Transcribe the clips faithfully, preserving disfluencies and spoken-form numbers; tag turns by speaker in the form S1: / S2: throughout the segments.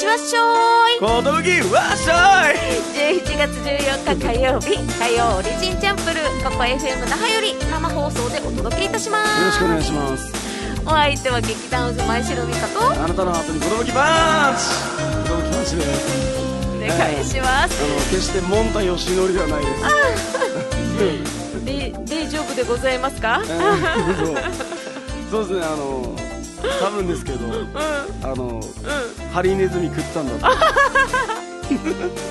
S1: わっしょい。
S2: 小麦わっしょい。
S1: じゅういちがつじゅうよっか火曜日、火曜オリジンチャンプルー、ここ エフエム 那覇より生放送でお届けいたします。
S2: よろしくお願いします。
S1: お相手は劇団渦前城美香と、
S2: あなたの後に子供きパンチ子供きパンチです。
S1: お願いします。
S2: あの決してモンタヨシノリではないです。
S1: で大丈夫でございますか？
S2: そうそうですね、あの多分ですけど、うん、あの、うん、ハリネズミ食ったんだと。ね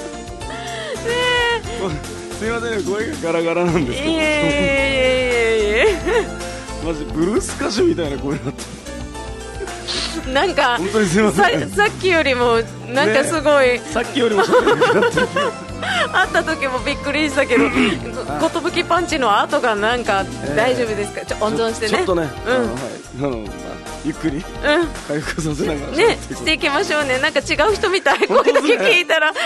S2: えすいませんね、声がガラガラなんですけど、いえいえいえいえマジブルース歌手みたいな声になって
S1: なんか
S2: 本当にすいません。
S1: さ, さっきよりもなんかすごい、ね、
S2: さっきよりも喋るようになってる
S1: 会った時もびっくりしたけどことぶきパンチの後がなんか大丈夫ですか？ちょ温存してね、
S2: ちょっとね、
S1: うん、
S2: あの、はい、あの、まあ、ゆっくり回復させながら、
S1: ね、していきましょうね。なんか違う人みたい、声だけ聞いたら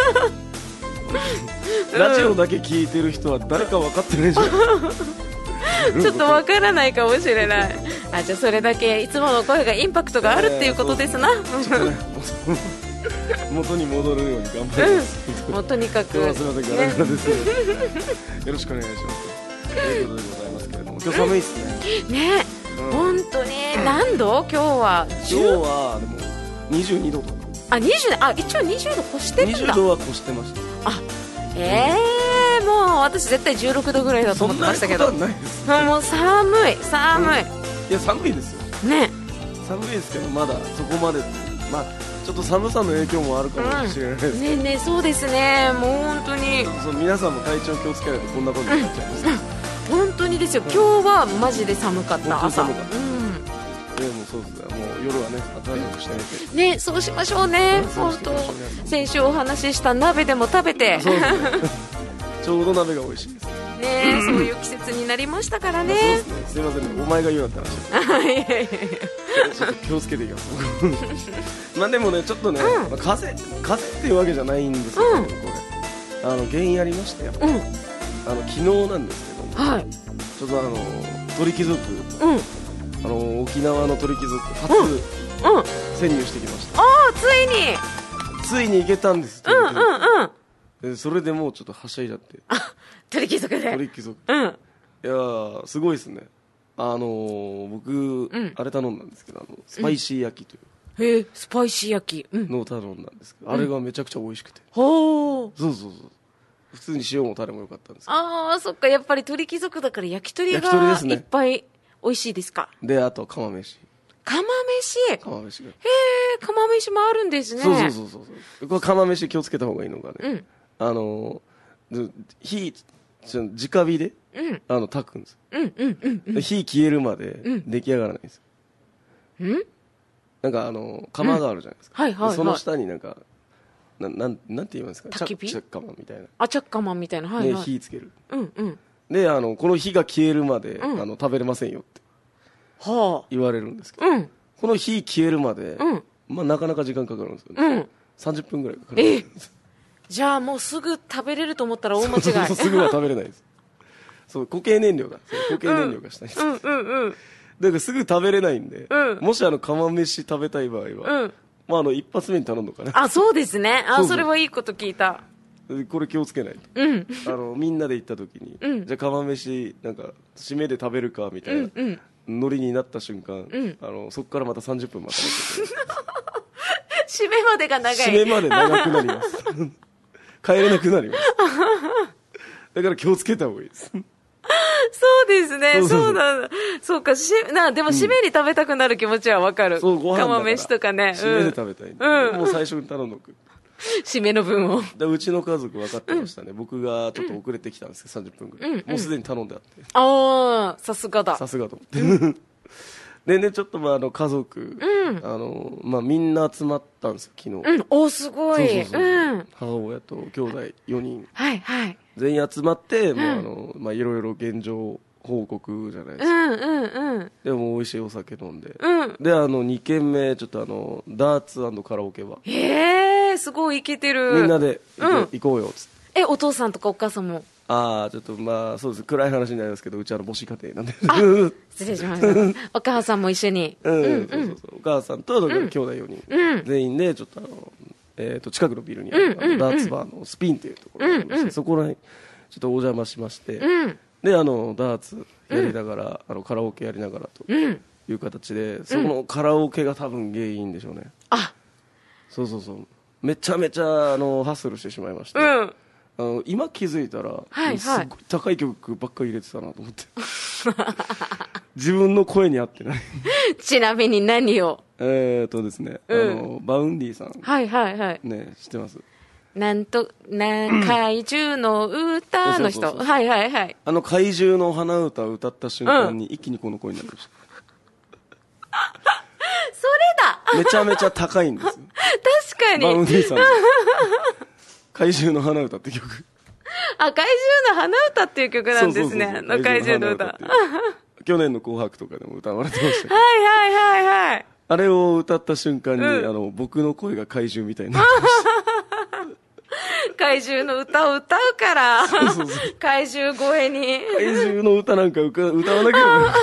S2: ラジオだけ聞いてる人は誰か分かってないじゃん
S1: ちょっと分からないかもしれない。あ、じゃあそれだけいつもの声がインパクトがあるっていうことですな、えーそうね、
S2: 元に戻るように頑張ります、
S1: うん、もうとにかく
S2: 今日はすみません、ガラガラですねよろしくお願いしますということでございますけれども、今日寒いっすね。
S1: ね、うん、本当に何度？今日は
S2: 今日はでもにじゅうにどとか、
S1: あ、にじゅう、あ、一応にじゅうど越してるんだ。
S2: にじゅうどは越してました。
S1: あ、えー、もう私絶対じゅうろくどぐらいだと思ってましたけど、
S2: そんなことはないです、ね、
S1: もう寒い寒い、うん、
S2: いや寒いですよ
S1: ね、
S2: 寒いですけどまだそこまで、まあちょっと寒さの影響もあるかもしれないです、うん、
S1: ねね、そうですね、もう本当に
S2: そう、皆さんも体調気をつけないとこんなことになっちゃいます、うん、
S1: 本当にですよ。今日はマジで寒かった、朝。
S2: 寒かった、うん、でもそうですね、もう夜はね暖かくしてね
S1: ね、そうしましょうね、本当。先週お話しした鍋でも食べて、
S2: そうですねちょうど鍋が美味しいです
S1: ね、そういう季節になりましたからね。
S2: そうですね、すいませんね、お前が言うなって話ですちょっと気をつけていきますまあでもね、ちょっとね、うん、まあ、風邪風邪っていうわけじゃないんですけど、うん、これあの原因ありまして、やっぱり、うん、あの昨日なんですけど、はい、ちょっとあの鳥貴族、うん、あの沖縄の鳥貴族初、うんうん、潜入してきました。
S1: ああ、ついに
S2: ついに行けたんです。
S1: うんうんうん。
S2: でそれでもうちょっとはしゃいじゃって、
S1: あ、鳥貴族で、
S2: 鳥貴族、
S1: うん、い
S2: やーすごいですね。あのー、僕、うん、あれ頼んだんですけど、あのスパイシー焼きという、
S1: うん、へえ、スパイシー焼き
S2: のを頼んだんですけど、うん、あれがめちゃくちゃ美味しくて、
S1: ほう、
S2: そうそうそう、普通に塩もタレも良かったんですけど、
S1: ああ、そっか、やっぱり鳥貴族だから焼き鳥がいっぱい美味しいですか？
S2: で、あと釜飯、
S1: 釜飯、
S2: 釜飯が、
S1: へえ、釜飯もあるんですね。
S2: そうそうそうそう、これ釜飯気をつけた方がいいのがね、うん、あの火直火で、うん、あの炊くんです、うんうんうんうん、火消えるまで出来上がらないんですよ、うん、なんかあの釜があるじゃないですか、うん、はいはいはい、その下になんかななんなんて言いますか、
S1: 焚き火、
S2: チャッカマンみたいな、
S1: あ、チャッカマンみたいな、はいはい、
S2: で火つける、
S1: うんうん、
S2: であのこの火が消えるまで、うん、あの食べれませんよって言われるんですけど、うん、この火消えるまで、うん、まあ、なかなか時間かかるんですよね、うん、さんじゅっぷんぐらいかかるんです。
S1: じゃあもうすぐ食べれると思ったら大間違い。
S2: そうそうそう、すぐは食べれないです。そう、固形燃料が固形燃料がしたいんです、うん、うんうんうん、だからすぐ食べれないんで、うん、もしあの釜飯食べたい場合は、うん、まあ、あの一発目に頼んどかね。
S1: あ、そうですね、あ、 そうそう、それはいいこと聞いた。
S2: これ気をつけないと、うん、あのみんなで行った時に、うん、じゃあ釜飯なんか締めで食べるかみたいな、うんうん、ノリになった瞬間、うん、あのそこからまたさんじゅっぷん待たなきゃいけない
S1: 締めまでが長い。
S2: 締めまで長くなります帰れなくなりますだから気をつけた方がいいです
S1: そうですね、そうなんだ、そうか、しな、でも締めに食べたくなる気持ちはわかる、うん、
S2: そう、ご飯だから
S1: 釜飯とかね、
S2: 締めで食べたい、うん、もう最初に頼んどく
S1: 締めの分を。
S2: でうちの家族分かってましたね、うん、僕がちょっと遅れてきたんですけど、さんじゅっぷんぐらい、うんうん、もうすでに頼んであって、
S1: ああ、さすがだ、
S2: さすがと思ってでね、ちょっとまああの家族、うん、あのまあ、みんな集まったんですよ昨日、
S1: うん、お、すごい、そうそうそう、うん、
S2: 母親と兄弟よにん、
S1: はいはい、
S2: 全員集まって、うん、もうあのまあ、いろいろ現状報告じゃないですか、
S1: うんうんうん、
S2: でも美味しいお酒飲んで、うん、であのに軒目ちょっとあのダーツ&カラオケバー、
S1: へえ、すごいイケてる、
S2: みんなで行こう、うん、行こうよっつって、
S1: え、お父さんとかお母さんも、
S2: ああ、ちょっとまあそうです、暗い話になりますけど、うちは母子家庭なんで。
S1: 失礼しました。お母さんも一緒に。
S2: うん、うん、そうそうそう。お母さんと、だから兄弟よにん、うん、全員で、ちょっとあの、えっと、近くのビルにある、うん、ダーツバーのスピンっていうところがありまして、うん、そこらへん、ちょっとお邪魔しまして、うん、で、あの、ダーツやりながら、うん、あの、カラオケやりながらという形で、うん、そこのカラオケが多分原因でしょうね。
S1: あ、
S2: そうそうそう。めちゃめちゃ、あの、ハッスルしてしまいまして。うんあの今気づいたら、はいはい、すごい高い曲ばっかり入れてたなと思って自分の声に合ってない
S1: ちなみに何を
S2: えーとですね、うん、あのバウンディさん
S1: はいはいはい
S2: ね知ってます
S1: なんとな怪獣の歌の人はいはいはい
S2: あの怪獣の花歌を歌った瞬間に、うん、一気にこの声になりました
S1: それだ
S2: めちゃめちゃ高いんですよ
S1: 確かに
S2: バウンディさん怪獣の花歌って曲
S1: あ、怪獣の花歌っていう曲なんですね。の怪獣の歌。
S2: 去年の紅白とかでも歌われてましたけど。
S1: はいはいはいはい。
S2: あれを歌った瞬間に、うん、あの、僕の声が怪獣みたいになりました。
S1: 怪獣の歌を歌うから、そうそうそう怪獣声に。
S2: 怪獣の歌なんか歌わなければよかった。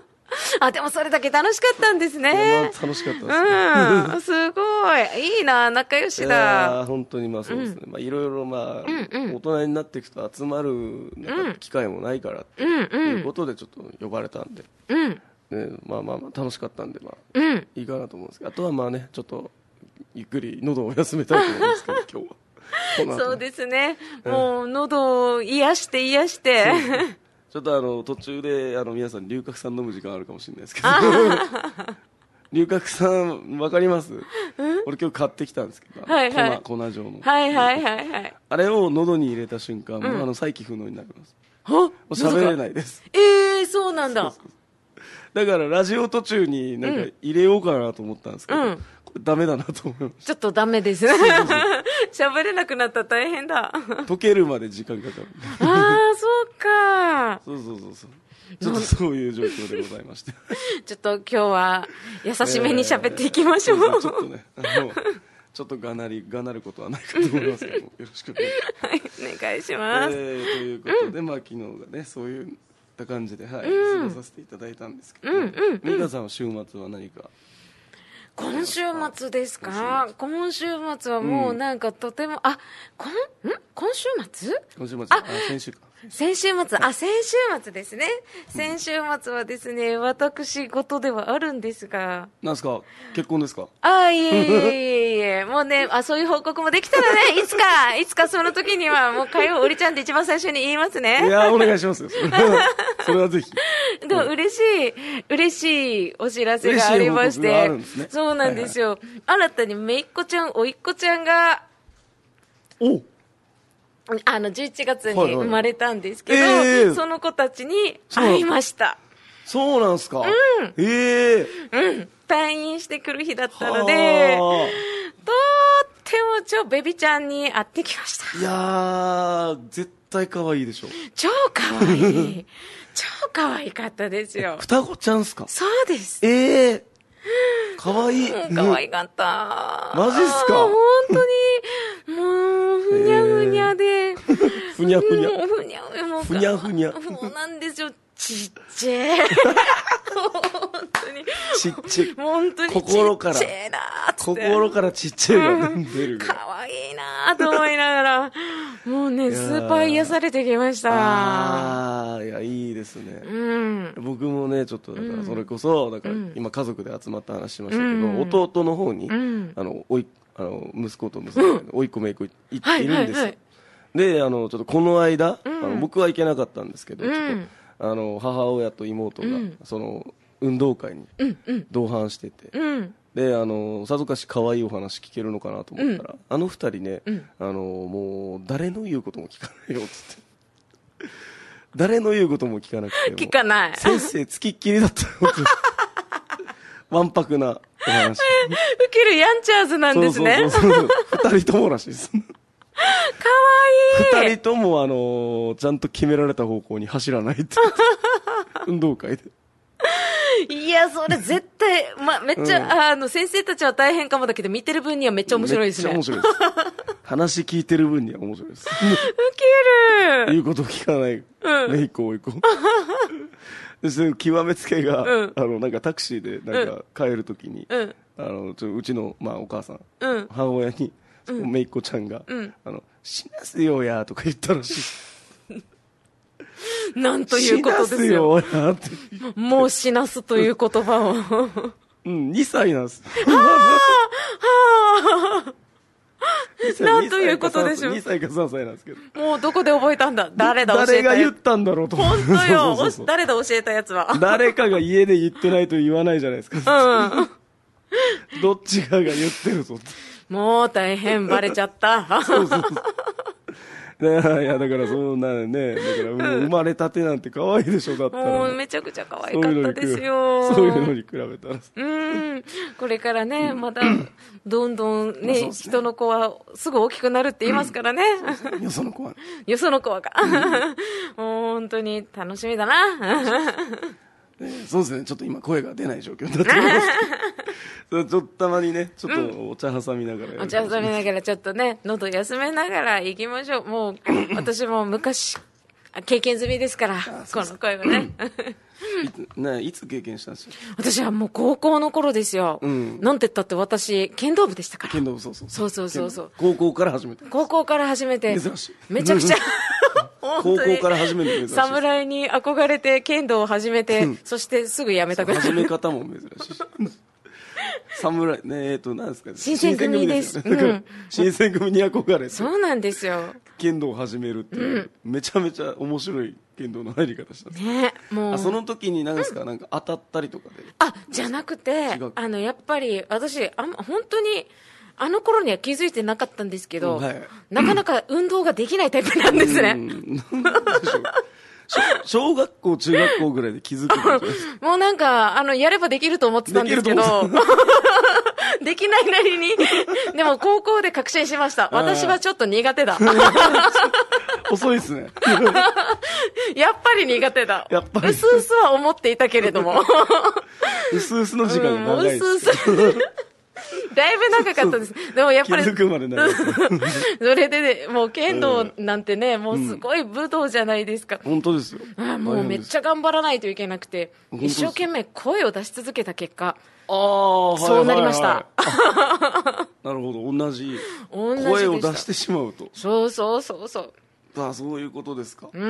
S1: あ、でもそれだけ楽しかったんですね。
S2: まあ、楽しかったですね。
S1: うん、すごい。いいな、仲良しだ。
S2: いや本当にまあそうですね。うん、まあいろいろまあ、うんうん、大人になっていくと集まるなんか機会もないからっていうことでちょっと呼ばれたんで。うん。ね、まあまあまあ楽しかったんで、まあ、うん、いいかなと思うんですけど、あとはまあね、ちょっとゆっくり喉を休めたいと思うんですけど、今日は。
S1: そうですね。もう喉を癒して癒して。
S2: ちょっとあの途中であの皆さん龍角散飲む時間あるかもしれないですけど龍角散わかります？俺今日買ってきたんですけど、はいはい、粉, 粉状の
S1: はいはいはいはい
S2: あれを喉に入れた瞬間、うん、もうあの再起不能になります。
S1: は
S2: もう喋れないです。
S1: ええー、そうなんだ。そうそう
S2: だからラジオ途中になんか入れようかなと思ったんですけど、うん、これダメだなと思いました。
S1: ちょっとダメですね。喋れなくなったら大変だ。
S2: 溶けるまで時間かかる。
S1: ああ、そうか。
S2: そうそうそうそう。ちょっとそういう状況でございまして。
S1: ちょっと今日は優しめに喋っていきましょう。えー、
S2: ちょっとね、あのちょっとがなりがなることはないかと思いますけども、よろしくお願いします。
S1: はい、お願いします。
S2: えー、ということで、うん、まあ昨日がねそういう感じで、はい、うん、過ごさせていただいたんですけど、うんうんうん、美香さんは週末は何か？
S1: 今週末ですか？今週末はもうなんかとても、うん、あ、こん、ん今週末？
S2: 今週末、あ、先週か。
S1: 先週末、あ、先週末ですね。先週末はですね、私事ではあるんですが。
S2: なんですか？結婚ですか？
S1: あ、いえいえいえいえ、もうね、あ、そういう報告もできたらね、いつか、いつかその時には、もう火曜おりちゃんで一番最初に言いますね。
S2: いや、お願いしますよ。それはぜひ。
S1: でも嬉しい、嬉しいお知らせがありまして。ね、そうなんですよ。はいはい、新たにめいっ子ちゃん、おいっ子ちゃんが、
S2: お
S1: あのじゅういちがつに生まれたんですけど、はいはいえー、その子たちに会いました。
S2: そうなんすか？うん。え
S1: えー、うん。退院してくる日だったので、とっても超ベビちゃんに会ってきました。
S2: いやー、絶対可愛いでしょ。
S1: 超可愛い。超可愛かったですよ。
S2: 双子ちゃんすか？
S1: そうです。
S2: ええー。可愛い。
S1: 可愛かった。
S2: マジっすか？
S1: 本当に、もう、ふにゃふにゃで。えー、
S2: ふにゃふにゃ。
S1: ふにゃふにゃ。
S2: ふにゃふにゃ。
S1: そうなんですよ。ちっちゃい。本当に。
S2: ちっちゃい。
S1: 本当に。
S2: 心から。
S1: ちっちゃいなーって。
S2: 心からちっちゃいが出る。
S1: 可愛いなーと思いながら、もうね、スーパー癒されてきました。
S2: ああ、いや、いいですね。
S1: うん。
S2: 僕もね、ちょっと、だからそれこそ、だから今家族で集まった話しましたけど、弟の方に、あの、おい、あの、息子と娘、おいっ子めいっ子いるんですよ。で、あの、ちょっあの、この間、あの僕は行けなかったんですけど、ちょっと、あの母親と妹が、うん、その運動会に同伴してて、うん、であのさぞかし可愛いお話聞けるのかなと思ったら、うん、あの二人ね、うん、あのもう誰の言うことも聞かないよっつって誰の言うことも聞かなくて
S1: 聞かない
S2: 先生つきっきりだったよわんぱくなお話
S1: ウケるヤンチャーズなんですね。
S2: そうそうそうそう二人ともらしいです
S1: かわいい。
S2: 二人ともあのー、ちゃんと決められた方向に走らないって運動会で。
S1: いや、それ絶対、ま、めっちゃ、うん、あの、先生たちは大変かもだけど、見てる分にはめっちゃ面白いですね。
S2: めっちゃ面白いです。 話聞いてる分には面白いです。
S1: ウケる。
S2: 言うこと聞かない。うん。めいっ子、おいっ子。で、その極めつけが、うん、あの、なんかタクシーで、なんか帰るときに、うん、あの、ちょうちの、まあ、お母さん、うん、母親に、うん、めいっ子ちゃんが、うん、あの、死なせよや、とか言ったらしい。
S1: なんということですよ。
S2: 死なせよやって。
S1: もう死なすという言葉を。
S2: うん、にさいなんです。
S1: はぁはぁなんということでしょう。
S2: にさいかさんさいなんですけど。
S1: もうどこで覚えたんだ。誰だ教えた。
S2: 誰が言ったんだろうと。
S1: 本当よ。そうそうそう、誰だ教えたやつは。
S2: 誰かが家で言ってないと言わないじゃないですか。うん。どっちかが言ってるぞって。
S1: もう大変バレちゃった。そうそうそう。
S2: いや、だからそんなね、だから生まれたてなんて可愛いでしょ、だったら。
S1: もうめちゃくちゃ可愛かったですよ。
S2: そういうのに比べたら。
S1: うん。これからね、まだ、どんどんね、ね、人の子はすぐ大きくなるって言いますからね。
S2: うん、よその子は。
S1: よその子はか。もう本当に楽しみだな。
S2: そうですね、ちょっと今声が出ない状況になってますちょっとたまにね、ちょっとお茶挟みながら、うん、
S1: お茶挟みながらちょっとね、喉休めながら行きましょう。もう私も昔経験済みですからこの声はね
S2: いつ, ねいつ経験したんですよ。
S1: 私はもう高校の頃ですよ、うん、なんて言ったって私剣道部でしたから。
S2: 剣道部、そうそう
S1: そうそうそうそう、
S2: 高校から始めて。
S1: 高校から始めて
S2: 珍しい。
S1: めちゃくちゃ
S2: 高校から始めて珍しい。
S1: 侍に憧れて剣道を始めて、うん、そしてすぐやめたくなる。
S2: 始め方も珍しい侍ねえーと何ですかね、
S1: 新選組です。
S2: 新選組に憧れて、
S1: そうなんですよ、
S2: 剣道を始めるっていう、うん、めちゃめちゃ面白い剣道の入り方した
S1: ね。もう
S2: あその時に何ですか、うん、なんか当たったりとかで、
S1: あじゃなくて、あのやっぱり私あん本当にあの頃には気づいてなかったんですけど、うん、はい、なかなか運動ができないタイプなんですね。
S2: 小学校中学校ぐらいで気づくんじゃないですか。
S1: もうなんかあのやればできると思ってたんですけどできないなりにでも高校で確信しました。私はちょっと苦手だ
S2: 遅いですね
S1: やっぱり苦手だ。
S2: やっぱり
S1: うすうすは思っていたけれども
S2: うすうすの時間が長いです、うん、うすうす
S1: だいぶ長かったです。でもやっぱり、
S2: 気づくまで長い
S1: それでね、もう剣道なんてね、もうすごい武道じゃないですか。
S2: 本当ですよ。
S1: あもうめっちゃ頑張らないといけなくて、一生懸命声を出し続けた結果、あそうなりました。はい
S2: はいはい、なるほど、同じ。同じ声を出してしまうと。
S1: そうそうそうそう。
S2: あそういうことですか。
S1: うん。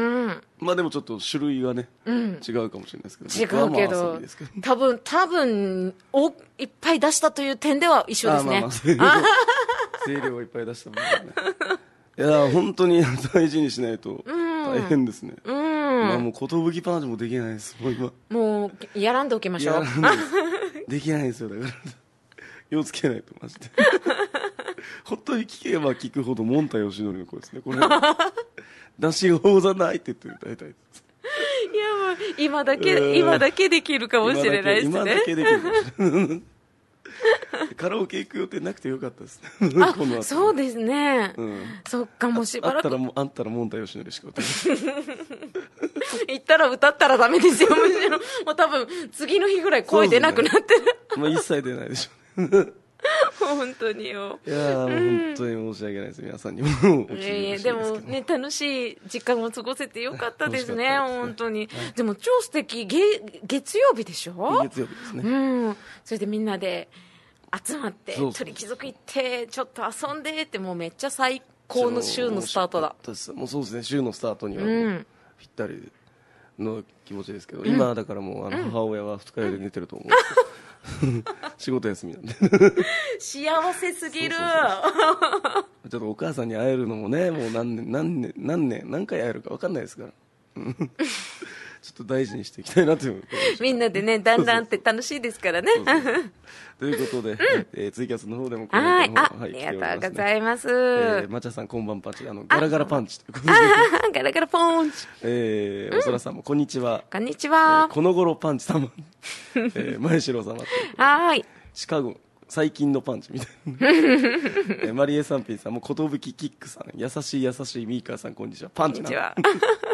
S2: まあでもちょっと種類がね、うん、違うかもしれないですけ
S1: ど。違うけど、多分多分おいっぱい出したという点では一緒ですね。
S2: あまあまあ声量をいっぱい出したもんね。いや本当に大事にしないと大変ですね。うん。まあもう寿パンチもできないです。もう今。
S1: もうやらんでおきましょう。
S2: で, できないんですよだから気をつけないとマジで。本当に聞けば聞くほどモンタヨシノリの声ですねこれ。出し放題ないって言って歌いたいです。
S1: いやもう今だけ今だけできるかもしれないですね。
S2: 今だけできるかもしれない。カラオケ行く予定なくてよかったですね。
S1: あこのそうですね、うん、そっかもうしばらく あ, あったらも
S2: あったらモンタヨシノリしか歌えない。
S1: 行ったら歌ったらダメですよ。むしろもう多分次の日ぐらい声出なくなってる、
S2: ね、まあ一切出ないでしょう。
S1: 本当によ。
S2: いやー、うん、本当に申し訳ないです皆さんにも。
S1: えー、でもね楽しい時間を過ごせてよかったですね。本当に、はい、でも超素敵。げ月曜日でしょ。
S2: 月曜日ですね。
S1: うん。それでみんなで集まって鳥貴族行ってちょっと遊んでってもうめっちゃ最高の週のスタートだ。
S2: もうそうですね週のスタートにはぴったりの気持ちですけど、うん、今だからもうあの母親は二日酔いで寝てると思う。うん仕事休みなんで
S1: 幸せすぎる。そうそう
S2: そうちょっとお母さんに会えるのもねもう何年何年何年何回会えるか分かんないですからちょっと大事にしていきたいなという。
S1: みんなでねだんだんって楽しいですからね。そうそうそう
S2: ということで、うんえー、ツイキャスの方でも
S1: コメントの方、はい、ありがとうございます。え
S2: ー、まちゃさんこんばんパンチあのガラガラパンチということで
S1: ガラガラポンチ、
S2: えー、おそらさんもこんにちは。
S1: こんにちは、
S2: えー、この頃パンチ様えー、前城様
S1: はい
S2: シカゴ最近のパンチみたいな、えー、マリエサンピンさんも寿キックさん優しい優しいミーカーさんこんにちはパンチな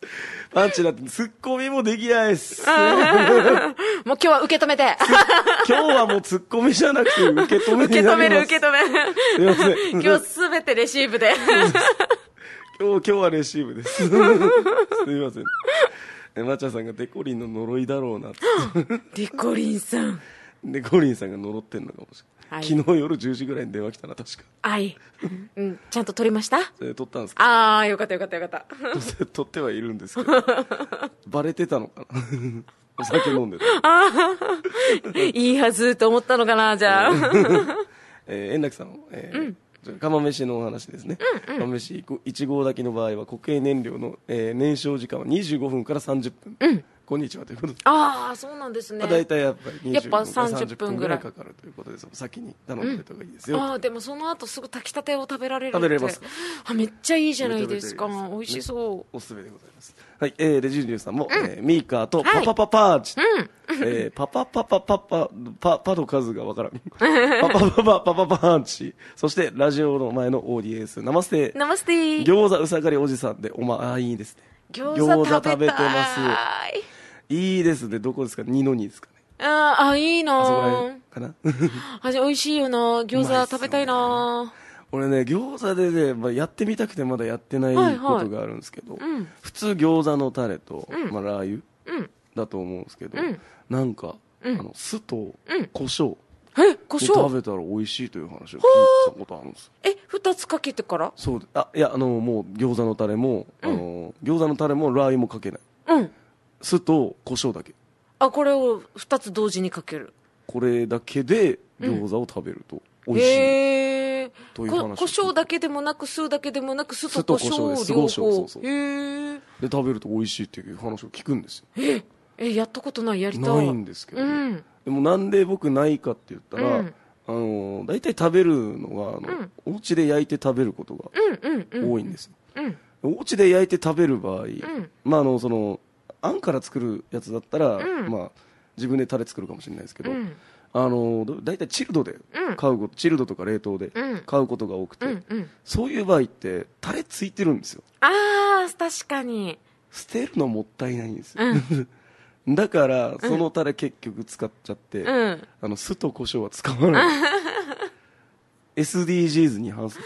S2: パンチだってツッコミもできないっす。
S1: もう今日は受け止めて。
S2: 今日はもうツッコミじゃなくて受け止め
S1: 受け止める受け止める。
S2: すいません。
S1: 今日すべてレシーブで。
S2: 今日、今日はレシーブです。すいません。え、まちゃさんがデコリンの呪いだろうなって。
S1: デコリンさん。
S2: デコリンさんが呪ってんのかもしれない。はい、昨日夜じゅうじぐらいに電話来たな、確か。
S1: はい。うん、ちゃんと取りました？
S2: それ取ったんですか？
S1: ああ、よかったよかったよかった。
S2: 取ってはいるんですけど。バレてたのかなお酒飲んでた。
S1: いいはずと思ったのかな、じゃあ。
S2: えー、円楽さん、えーうん釜飯のお話ですね、うんうん、釜飯いち合炊きの場合は固形燃料の、えー、燃焼時間はにじゅうごふんからさんじゅっぷん、うん、こんにちはということで、あ
S1: あそうなんですね、
S2: まあ、大体やっぱりにじゅうごふんからさんじゅっぷんぐらいかかるということで、先に頼んでおいた方がいいですよ、うん、
S1: あでもその後すぐ炊きたてを食べられるって
S2: 食べれます
S1: あめっちゃいいじゃないですか、美味しそう、ね、
S2: おすすめでございます。はい、えー、レジリュウさんも、うんえー、ミーカーとパパパパーチ、はいうんえー、パパパパパパパパの数がわからんパパパパパパパーチ、そしてラジオの前のオーディエンスナマステ
S1: ナマステ
S2: 餃子うさがりおじさんでおまあいいですね、
S1: 餃子食べてます
S2: いいですね。どこですか？二の二ですかね。
S1: ああいいなあそこら辺
S2: かな
S1: あ美味しいよな、餃子食べたいな。
S2: 俺ね餃子でね、まあ、やってみたくてまだやってないことがあるんですけど、はいはいうん、普通餃子のタレと、うんまあ、ラー油、うん、だと思うんですけど、うん、なんか、うん、あの酢と胡椒、
S1: うん、え胡椒
S2: 食べたら美味しいという話を聞いたことあるんですよ。
S1: え二つかけてから
S2: そうあいやあのもう餃子のタレも、うん、あの餃子のタレもラー油もかけない、うん酢と胡椒だけ。
S1: あこれを二つ同時にかける、
S2: これだけで餃子を食べると美味しい、うん、へえという話。
S1: 胡椒だけでもなく酢だけでもなく酢と胡椒両方。そうそう
S2: へえで食べると美味しいっていう話を聞くんですよ。
S1: ええやったことない、やりたい。
S2: ないんですけど、ねうん、でもなんで僕ないかって言ったら、うん、あの大体食べるのがあの、うん、お家で焼いて食べることが多いんですよ、うんうんうん、お家で焼いて食べる場合、うん、まああのそのあんから作るやつだったら、うんまあ、自分でタレ作るかもしれないですけど、うん、あのだいたいチルドで買うこと、うん、チルドとか冷凍で買うことが多くて、うんうん、そういう場合ってタレついてるんですよ。
S1: あー確かに
S2: 捨てるのもったいないんですよ、うん、だからそのタレ結局使っちゃって、うん、あの酢と胡椒は使わない、うん、エスディージーズ に反する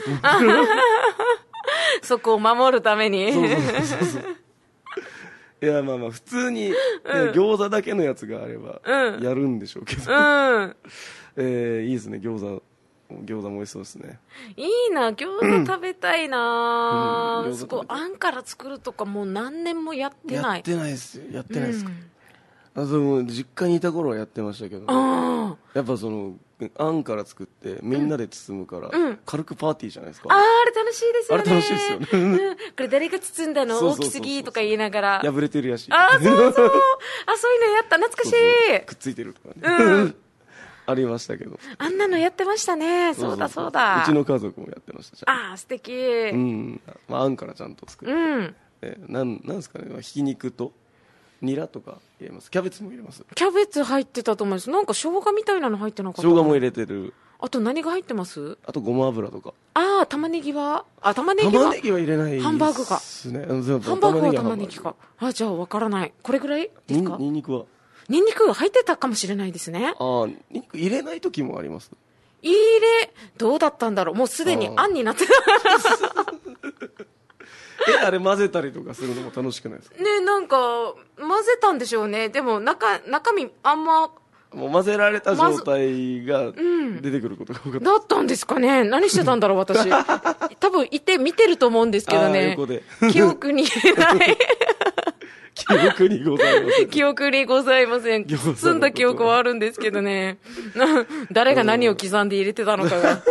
S1: そこを守るために
S2: そうそうそうそういやまあまあ普通に、ねうん、餃子だけのやつがあればやるんでしょうけど、うんえー、いいですね餃子餃子も美味しそうですね。
S1: いいな餃子食べたいな、うん、そこあんから作るとかもう何年もやってない。
S2: やってないですよやってないですか、うん、あその実家にいた頃はやってましたけど、ね、やっぱそのあんから作ってみんなで包むから、うん、軽くパーティーじゃないですか。
S1: あああれ楽しいですよね。
S2: あれ楽しいですよね、うん、
S1: これ誰が包んだの大きすぎとか言いながら
S2: 破れてるやし
S1: ああそうそうあそういうのやった懐かしい。そうそう
S2: くっついてるとかね、うんありましたけど
S1: あんなのやってましたね。そうだそうだ
S2: うちの家族もやってました。
S1: ああ素敵
S2: うん、まあ、あんからちゃんと作って、うんえー、なんなんですかねひき肉とニラとか入れます。キャベツも入れます。
S1: キャベツ入ってたと思います。なんか生姜みたいなの入ってなかった。
S2: 生姜も入れてる。
S1: あと何が入ってます？
S2: あとごま油とか。
S1: ああ玉ねぎはあ玉ねぎは
S2: 玉ねぎは入れないですね。
S1: ハンバーグかハンバーグは玉ねぎか。あじゃあわからない。これぐらいですか？
S2: にんにくは
S1: ニンニク入ってたかもしれないですね。
S2: ああ、ニンニク入れない時もあります。
S1: 入れ、どうだったんだろう。もうすでにあんになってた。
S2: え、あれ混ぜたりとかするのも楽しくないですか？
S1: ね、なんか混ぜたんでしょうね。でも中中身あんま
S2: もう混ぜられた状態が出てくることが多かった、うん、
S1: だったんですかね。何してたんだろう私。多分いて見てると思うんですけどね。
S2: 横で
S1: 記憶にない
S2: 記憶にございません。
S1: 記憶にございません。包んだ記憶はあるんですけどね。誰が何を刻んで入れてたのかが。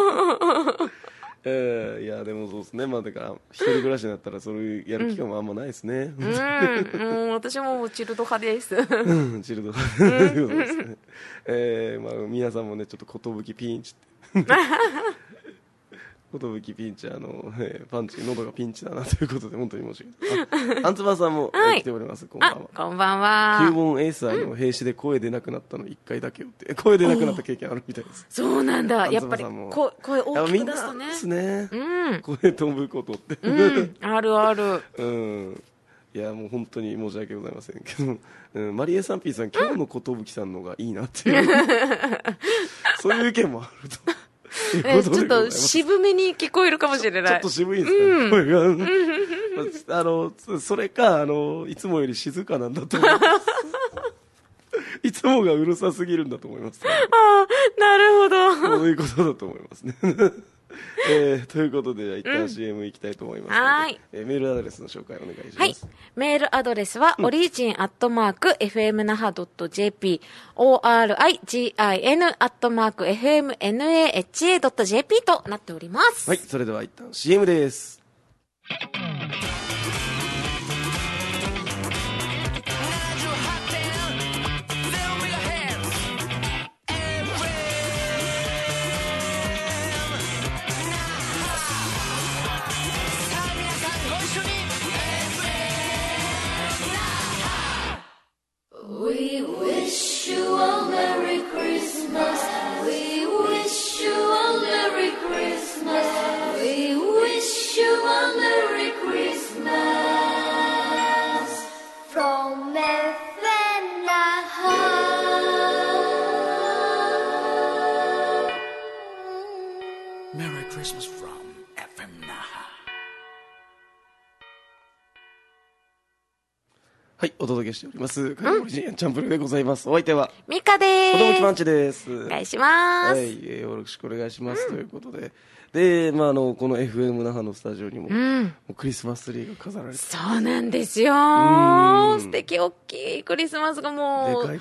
S2: えー、いやでもそうですね。まあだから一人暮らしになったらそういうやる機会もあんまないですね。
S1: うん、うん、私もチルド派です。
S2: うん、チルド派ということですね。えー、まあ皆さんもねちょっと寿ピンチって。寿ピンチあの、えー、パンチ喉がピンチだなということで本当に申し訳ない。あんつばさんも、はい、来ております。こんばんは。
S1: こんばんは。
S2: キューボンエースアイの兵士で声出なくなったのいっかいだけよって声出なくなった経験あるみたいです。
S1: そうなんだ。やっぱりこ声大きく出すとね。
S2: みんなですね。うん、声飛ぶことって、
S1: うん、あるある。
S2: うん。 いやもう本当に申し訳ございませんけど、うん、マリエさん P さん今日の寿さんのがいいなっていうそういう意見もあると
S1: えちょっと渋めに聞こえるかもしれない。
S2: ちょっと渋いんですかね、うん、声が、うん、あのそれかあのいつもより静かなんだと思いますいつもがうるさすぎるんだと思います、ね、
S1: ああなるほど
S2: そういうことだと思いますねえー、ということで一旦 シーエム 行きたいと思いますので、うんはいえー、メールアドレスの紹介お願いします。はい、
S1: メールアドレスは、うん、オリジンアットマーク エフエムナハドットジェーピー オーアールアイジーアイエヌ アットマーク エフエムナハドットジェーピー となっております。
S2: はい、それでは一旦 シーエム です。
S3: We wish you a Merry Christmas. We wish you a Merry Christmas. We wish you a Merry Christmas. From F M Naha.
S4: Merry Christmas from F M Naha.
S2: はい、お届けしております。カリモリジンチャンプルでございます。お相手は
S1: ミカでーす。
S2: 子供きまんちです。
S1: お願いします。
S2: はい、えー、よろしくお願いします、うん、ということで、で、まああのこの エフエム 那覇のスタジオにも、うん、もうクリスマスツリーが飾られて、
S1: そうなんですよ。素敵大きいクリスマスがもうでかいって、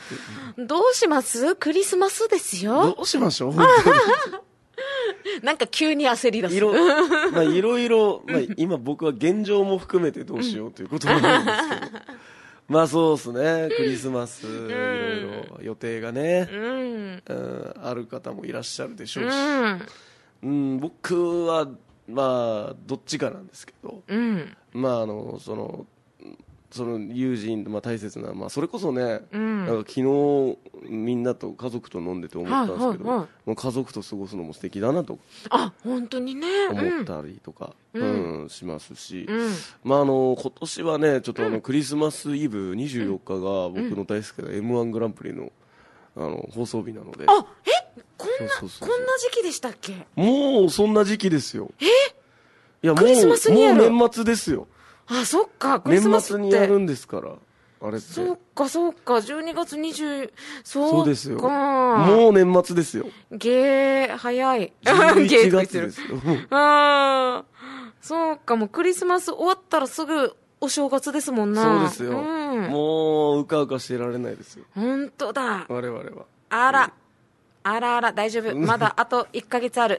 S1: どうします？クリスマスですよ。
S2: どうしましょう。本当に
S1: なんか急に焦り出す。
S2: いろ、まあいろいろ、まあ今僕は現状も含めてどうしようということなんですけど。まあそうですね、クリスマス、うん、いろいろ予定がね、うんうん、ある方もいらっしゃるでしょうし、うんうん、僕はまあどっちかなんですけど、うん、まああのそのその友人、まあ、大切な、まあ、それこそね、うん、なんか昨日みんなと家族と飲んでて思ったんですけど、はいはいはい、もう家族と過ごすのも素敵だなと
S1: あ本当にね
S2: 思ったりとか、うんうん、しますし、うんまあ、あの今年はねちょっとあのクリスマスイブにじゅうよっかが僕の大好きな エムワン グランプリの、あの放送日なので
S1: あえこんなそうそうそうこんな時期でしたっけ。
S2: もうそんな時期ですよ。
S1: え
S2: いやもう
S1: クリスマスにやる
S2: もう年末ですよ。
S1: あ、そっか、クリスマスって
S2: 年末にやるんですから、あれって。
S1: そっか、そっか、じゅうにがつにじゅう、そうか。
S2: そうですよ。もう年末ですよ。
S1: ゲー、早い。
S2: じゅういちがつですよ。
S1: ああ、そうか、もうクリスマス終わったらすぐお正月ですもんな。
S2: そうですよ。うん、もう、うかうかしてられないですよ。
S1: 本当だ。
S2: 我々は。
S1: あら。うんあらあら、大丈夫。まだあといっかげつある。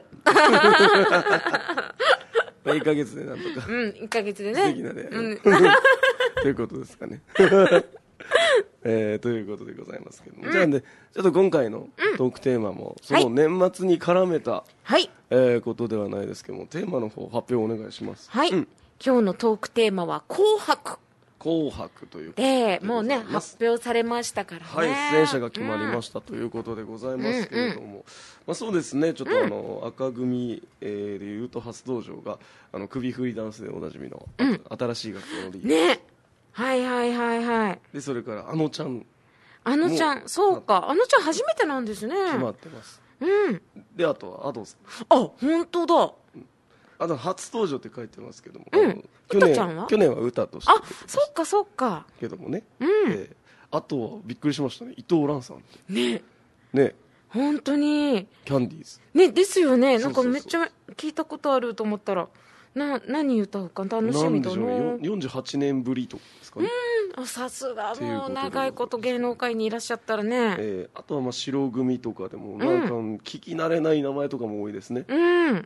S2: いっかげつでなんとか。
S1: うん、いっかげつでね。
S2: 素敵なね。うん、ということですかね。えー、ということでございますけども。うん、じゃあね、ちょっと今回のトークテーマも、その年末に絡めた、はい、えー、ことではないですけども、テーマの方発表お願いします。
S1: はい。うん、今日のトークテーマは、紅白。
S2: 紅白ということ
S1: でもうね発表されましたからね。
S2: はい、出演者が決まりました、うん、ということでございますけれども、うんうん、まあ、そうですねちょっとあの、うん、赤組、えー、でいうと初登場があの首振りダンスでおなじみの、うん、新しい学校のリーダー、
S1: ね、はいはいはいはい
S2: でそれからあのちゃん
S1: あのちゃんそうかあのちゃん初めてなんですね。
S2: 決まってます、
S1: うん、
S2: であとはアドさん
S1: あ本当だ、
S2: うんあと初登場って書いてますけども、
S1: うん、
S2: 去年
S1: 歌ちゃんは
S2: 去年は歌として
S1: あそっかそっか
S2: けどもね、
S1: うん
S2: えー、あとはびっくりしましたね伊藤蘭さんって
S1: ね
S2: ね
S1: 本当に
S2: キャンディーズ
S1: ねですよねなんかめっちゃ聞いたことあると思ったらな何歌うか楽しみだな。
S2: よんじゅうはちねんぶりとかですかね。
S1: うんさすがもう長いこと芸能界にいらっしゃったらね、
S2: えー、あとはまあ白組とかでもなんか聞き慣れない名前とかも多いですね、
S1: うん、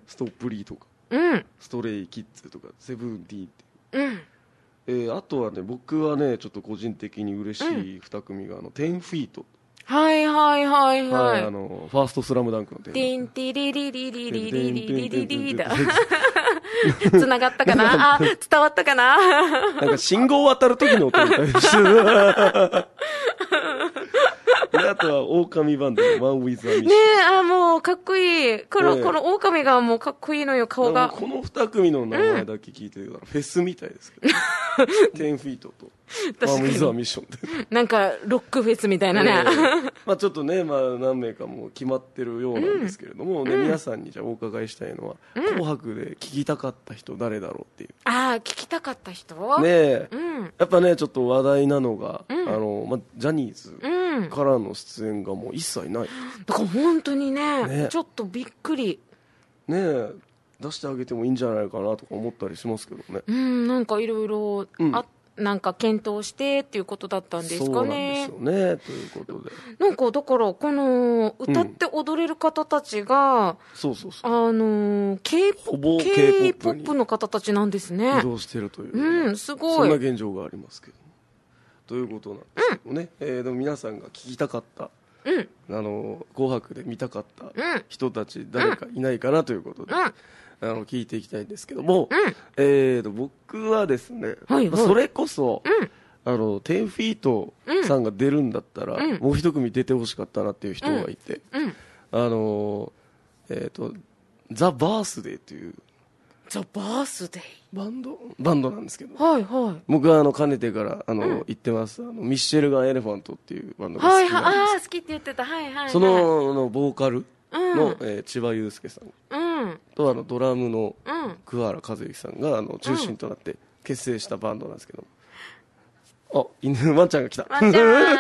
S2: ストップリーとか
S1: うん、
S2: ストレイキッズとかセブンティーンって
S1: いう、うん
S2: えー、あとはね僕はねちょっと個人的に嬉しいに組が、うん、あのテンフィート
S1: はいはいはいはい、
S2: はい、あのファーストスラムダンクの
S1: テンティリリリリリリリリリリリだつながったかなあ伝わったかななん
S2: か信号渡る時の音みたいでしたであとは狼バンドのワンウィズ・ア・ミッション。
S1: ねえ、あ、もうかっこいい。この、
S2: ねえ
S1: この狼がもうかっこいいのよ、顔が。
S2: この二組の名前だけ聞いてるから、フェスみたいですけど、テンフィートとワンウィズ・ア・ミッションで。
S1: なんか、ロックフェスみたいなね。
S2: えーまあちょっとね、まあ何名かも決まってるようなんですけれども、ね、皆さんにじゃあお伺いしたいのは、紅白で聞きたかった人誰だろうっていう。
S1: ああ、聞きたかった人
S2: ねえ、
S1: うん。
S2: やっぱね、ちょっと話題なのが、あの、まあジャニーズ
S1: うん。
S2: からの出演がもう一切ない。
S1: だから本当にね、
S2: ね
S1: ちょっとびっくり。
S2: ねえ、出してあげてもいいんじゃないかなとか思ったりしますけどね。
S1: うん、なんかいろいろ、
S2: うん
S1: あ、なんか検討してっていうことだったんです
S2: そうなん
S1: かね。
S2: ですよね、ということで。
S1: なんかだから、この、歌って踊れる方たちが、
S2: そうそうそう。
S1: あのー、K-ポ
S2: ほぼ
S1: ップ、
S2: K-ポップ
S1: K-ポップの方たちなんですね
S2: 移。動してるという、
S1: うん、すごい。
S2: そんな現状がありますけど。ということなんですけどね。えーでも皆さんが聞きたかった、
S1: うん、
S2: あの、紅白で見たかった
S1: うん
S2: 人たち誰かいないかなということで、
S1: うん。
S2: あの、聞いていきたいんですけども、
S1: うん
S2: えーと、僕はですね、
S1: はいはい
S2: まあそれこそ、
S1: うん
S2: あの、テンフィートさんが出るんだったら、
S1: うん
S2: もう一組出てほしかったなっていう人がいて、
S1: うん。
S2: あの、えーと、ザ・バースデーという
S1: ザ・バースデー。
S2: バンド、バンドなんですけど、
S1: はいはい。
S2: 僕はあの、かねてから、あの、言ってます、あの、ミッシェルガン・エレファントっていうバンドが好
S1: はいはい。
S2: きなんです。
S1: ああ、好きって言ってた。はいはい、はい。
S2: そ、の、あのボーカルの、
S1: うん
S2: えー千葉祐介さん
S1: うん。
S2: と、あの、ドラムの
S1: うん。
S2: 桑原和之さんが、あの、中心となって結成したバンドなんですけど、あ、犬、ワンちゃんが来た。
S1: ワンちゃん。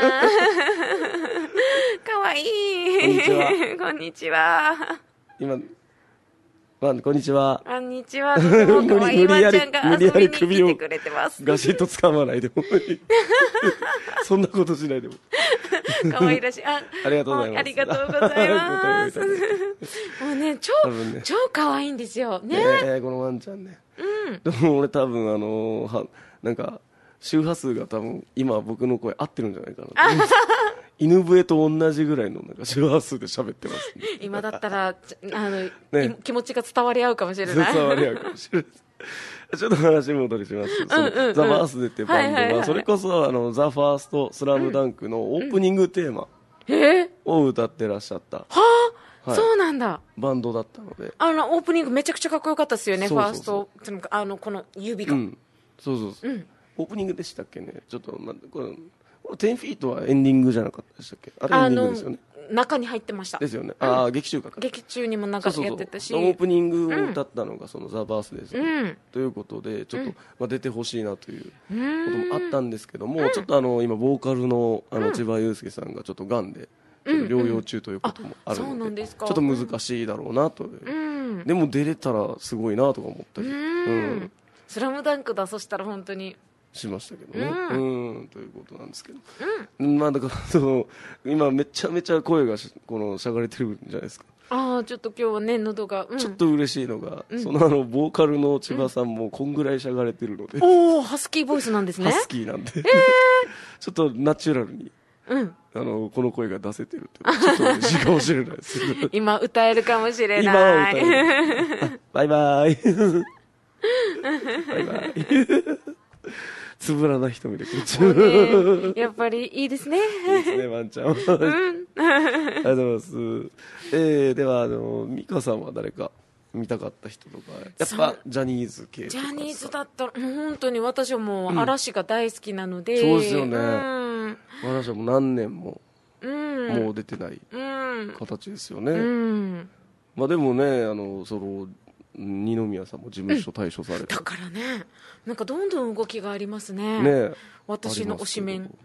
S1: かわいい。
S2: こんにちは。
S1: こんにちは。
S2: 今、ワン、こんにちは。
S1: こんにちは。とてもかわいいワンちゃんが遊びに来てくれてます。
S2: ガシッと掴まないでも。そんなことしないでも。
S1: かわいらしい。あ、
S2: ありがとうございます。
S1: ありがとうございます。
S2: ご対応いただいて
S1: もうね、超
S2: 多分ね、
S1: 超かわいいんですよ。ね。
S2: ねえ、このワンちゃんね。でも俺多分あのーは、なんか、周波数が多分今僕の声合ってるんじゃないかなと思います。犬笛と同じぐらいのなんか周波数で喋ってます、ね。
S1: 今だったら、ちょあの、
S2: ね
S1: い気持ちが伝わり合うかもしれない。
S2: 伝わり合うかもしれないです。ちょっと話戻りしますと、その
S1: うんうんうん
S2: ザ・バースデーっていうバンドが、
S1: はいはいはい
S2: それこそあの、ザ・ファースト・スラムダンクのオープニングテーマ
S1: えー、
S2: を歌ってらっしゃった
S1: はあ、
S2: はい
S1: そうなんだ。
S2: バンドだったので、
S1: あの、オープニングめちゃくちゃかっこよかったですよね、
S2: そうそうそう
S1: ファースト。そのあの、この指が。
S2: うん。そうそうそう。
S1: うん
S2: オープニングでしたっけね。ちょっと、ま、これ、これテンフィートはエンディングじゃなかったでしたっけ。あれエ
S1: あの
S2: ンディングですよね。、
S1: 中に入ってました。
S2: ですよね。ああ、劇中歌か。
S1: 劇中にもなんか
S2: そうそうそう。
S1: やってたし。
S2: オープニングを歌ったのが、そのザ・バースデーですよね、
S1: うん
S2: ということで、ちょっと、まあ、出てほしいなというこ
S1: うーん
S2: ともあったんですけども、ちょっとあの、今、ボーカルの、あの、千葉祐介さんがちょっと癌で、ちょっと療養中ということもある
S1: あそうな
S2: ので、
S1: んですか
S2: ちょっと難しいだろうなという。
S1: うん。
S2: でも出れたらすごいなとか思ったり、
S1: う
S2: うん
S1: ん。スラムダンクだ、そしたら本当に。
S2: しましたけどね。
S1: う
S2: うん、ということなんですけど。まあだから、その、今めちゃめちゃ声がしこの、しゃがれてるんじゃないですか。
S1: ああ、ちょっと今日はね、喉が。うん、
S2: ちょっと嬉しいのが、そのあの、ボーカルの千葉さんもこんぐらいしゃがれてるので、
S1: おお、ハスキーボイスなんですね。
S2: ハスキーなんで、ちょっとナチュラルに、
S1: うん。
S2: あの、この声が出せてるっていうのはちょっと嬉しいかもしれないですけど。
S1: 今歌えるかもしれない。
S2: 今は歌える。あバイバイ。バイバイ。つぶらな瞳でこっち。
S1: もうねやっぱりいいですね。
S2: いいですね、ワンちゃんは。ありがとうございます。えー、では、あの、美香さんは誰か見たかった人とか、やっ
S1: そ
S2: ぱ
S1: う
S2: ジャニーズ系とかさ。
S1: ジャニーズだったら、もう本当に私はもう嵐が大好きなので。
S2: そうですよね
S1: うん。
S2: 私はもう何年も、
S1: うん。
S2: もう出てない
S1: うん。
S2: 形ですよね。
S1: うん。
S2: まあでもね、あの、その、二宮さんも事務所退所されて。
S1: だからね、なんかどんどん動きがありますね。
S2: ね
S1: 私の推しメン。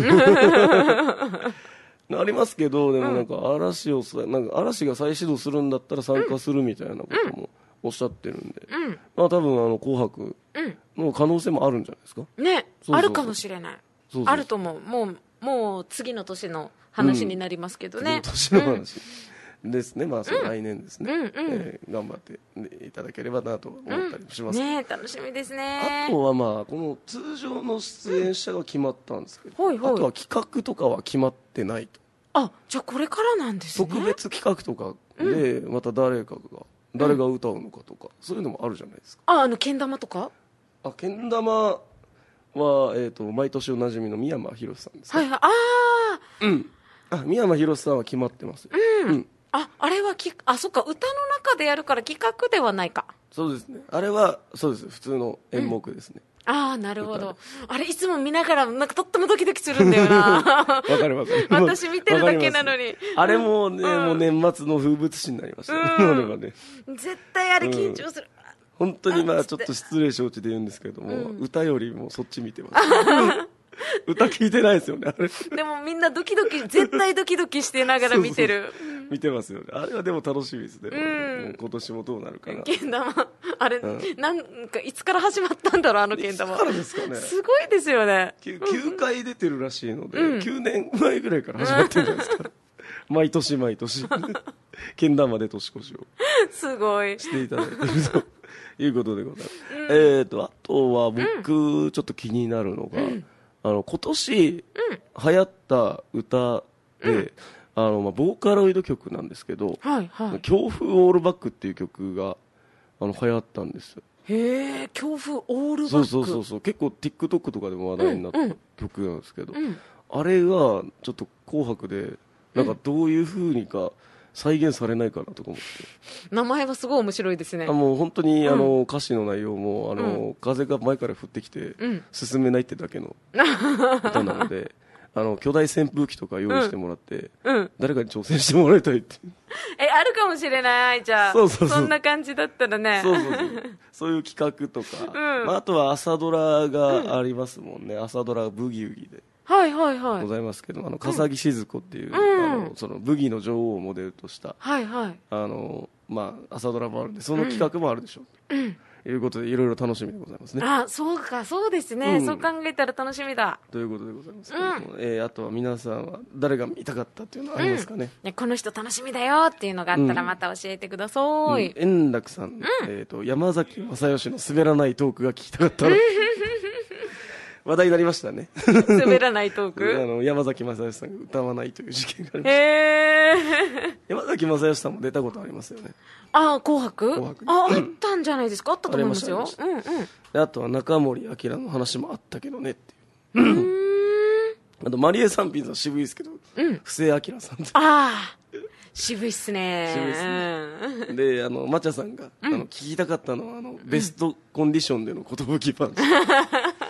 S2: ありますけど、でもなんか嵐をさ、なんか嵐が再始動するんだったら参加するみたいなこともおっしゃってるんで、
S1: うん。
S2: まあ多分あの紅白
S1: うん。
S2: の可能性もあるんじゃないですか。
S1: ね、
S2: そうそう
S1: あるかもしれない。
S2: そうそう
S1: あると思う。もう、もう次の年の話になりますけどね。
S2: 次の年の話ですね。まあその来年ですね。
S1: うんうん
S2: えー頑張っていただければなと思ったりもします。
S1: ね楽しみです
S2: あ
S1: ね。
S2: とはまあこの通常の出演者が決まったんですけど、
S1: はいはい
S2: あとは企画とかは決まってないと。
S1: あ、じゃあこれからなんですね。
S2: 特別企画とかでまた誰かが誰が歌うのかとか、そういうのもあるじゃないですか。
S1: あ、あの、けん玉とか
S2: あ、けん玉は、えー、と毎年おなじみの三山ひろしさんですね、
S1: はいはい。ああ、
S2: うん、 あ、三山ひろしさんは決まってます。
S1: うん。うん、あ、あれはき、あ、そっか、歌の中でやるから企画ではないか。
S2: そうですね。あれは、そうです。普通の演目ですね。
S1: うん、ああ、なるほど。あれ、いつも見ながら、なんかとってもドキドキするんだよな。
S2: わかるわかる。
S1: 私見てるだけなのに。
S2: あれもね、うん、もう年末の風物詩になりましたね。うん、あれはね。
S1: 絶対あれ緊張する。
S2: うん、本当にまあ、ちょっと失礼承知で言うんですけれども、うん、歌よりもそっち見てます。歌聞いてないですよね、あれ。
S1: でもみんなドキドキ、絶対ドキドキしてながら見てる。
S2: そうそう見てますよね。あれはでも楽しみですね。うん、もう今年もどうなるかな。
S1: けん玉。あれ、うん、なんかいつから始まったんだろう、あのけん玉。
S2: いつからですかね。
S1: すごいですよね。
S2: きゅうかい出てるらしいので、うん、きゅうねんまえぐらいから始まってるんじゃないですか。毎年毎年。けん玉で年越しを。すごい。していただいているということでございます。うん、えっと、あとは僕、うん、ちょっと気になるのが、うんあの今年、うん、流行った歌で、うん、あのまあ、ボーカロイド曲なんですけど、はいはい、強風オールバックっていう曲があの流行ったんですよ。
S1: へえ、強風オールバック。
S2: そうそうそうそう、結構 TikTok とかでも話題になった曲なんですけど、うんうん、あれがちょっと紅白でなんかどういう風にか再現されないかなとか思って、
S1: 名前はすごい面白いですね。
S2: あもう本当に、うん、あの歌詞の内容もあの、うん、風が前から降ってきて、うん、進めないってだけの歌なのであの巨大扇風機とか用意してもらって、うん、誰かに挑戦してもらいたいって
S1: えあるかもしれないじゃあ そうそうそうそんな感じだったらね
S2: そうそうそうそういう企画とか、うんまあ、あとは朝ドラがありますもんね、うん、朝ドラブギウギで
S1: はいはいはい
S2: ございますけど、あの笠木静子っていう、うん、あのそのブギの女王をモデルとした、
S1: はいはい、
S2: あのまあ、朝ドラもあるんでその企画もあるでしょう、うん、ということでいろいろ楽しみでございますね。
S1: あそうかそうですね、うん、そう考えたら楽しみだ
S2: ということでございますけども、うんえー、あとは皆さんは誰が見たかったっていうのはありますかね、
S1: うん、この人楽しみだよっていうのがあったらまた教えてください、うんうん、
S2: 円楽さん、うんえー、と山崎正義の滑らないトークが聞きたかったら話題になりましたね
S1: 滑らないトーク
S2: あの山崎正義さんが歌わないという事件がありました。へー山崎正義さんも出たことありますよね。
S1: ああ紅白紅白ああったんじゃないですか。あったと思いますよ。あ, うんうん、
S2: あとは中森明の話もあったけどねっていううんあとマリエ三品さん渋いですけど、うん、布施明さん
S1: ああ渋いっすね
S2: 渋いっすね、うん、であのマチャさんが、うん、あの聞きたかったのはあのベストコンディションでの寿パンチ、うん、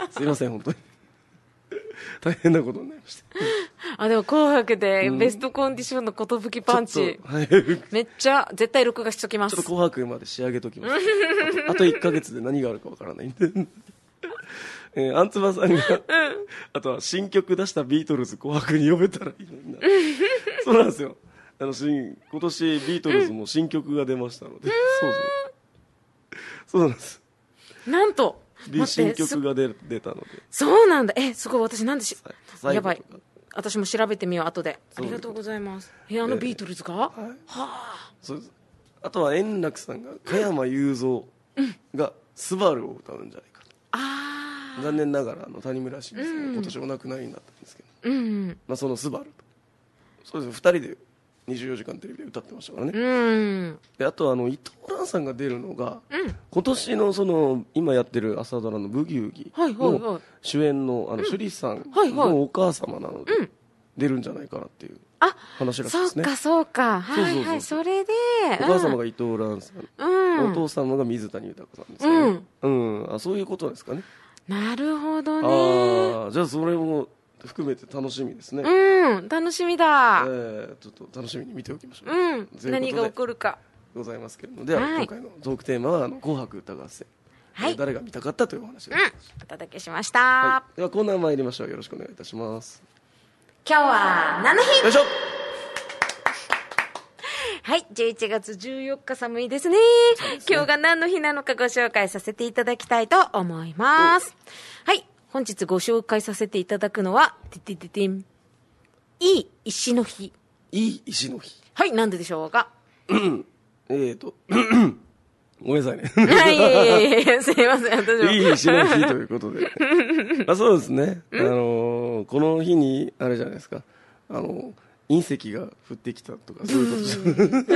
S2: すいません本当に大変なことになりました
S1: あでも紅白でベストコンディションの寿パンチ、うんはい、めっちゃ絶対録画しときます。
S2: ちょっと紅白まで仕上げときますあと、あといっかげつで何があるかわからないんでえー、アンツバさんが、うん、あとは新曲出したビートルズ紅白に呼べたらいいのになそうなんですよ。あの新今年ビートルズも新曲が出ましたので、うん、そうそうそうなんです。
S1: なんと
S2: 新曲が出出たので
S1: そうなんだ。えすごい私なんでしやばい私も調べてみよう後で。ありがとうございます。部屋のビートルズが、えー、はい、はあ
S2: そうです。あとは円楽さんが加山雄三がスバルを歌うんじゃないかと、あ残念ながらあの谷村新司さんが今年お亡くなりになったんですけど、うんまあ、そのスバルとそうですふたりでにじゅうよじかんテレビで歌ってましたからね、うん、であとあの伊藤蘭さんが出るのが、うん、今年のその今やってる朝ドラのブギウギの主演のあの趣里さんのお母様なので出るんじゃないかなっていう話らしいですね。
S1: そうかそうかはいはいそれで
S2: お母様が伊藤蘭さん、うん、お父様が水谷豊さんですね、うんうん、あそういうことですかね。
S1: なるほどね。
S2: あじゃあそれも含めて楽しみですね。
S1: うん楽しみだ、
S2: えー、ちょっと楽しみに見ておきましょう、
S1: うん、何が起こるか
S2: ございますけれどもでは、はい、今回のトークテーマはあの紅白歌合戦、はい、誰が見たかったというお話です、うん、
S1: お届けしました、
S2: はい、ではコーナー参りましょう。よろしくお願いいたします。
S1: 今日は何の日
S2: よいしょ
S1: はいじゅういちがつじゅうよっか寒いですね。ですね今日が何の日なのかご紹介させていただきたいと思います。はい本日ご紹介させていただくのはててててんいい石の日。
S2: いい石の日
S1: はいなんででしょうか
S2: えーとごめんなさいね
S1: はいいやいやいやすいません私も
S2: いい石の日ということであそうですね、あのー、この日にあれじゃないですかあの隕石が降ってきたとかそういうことじゃ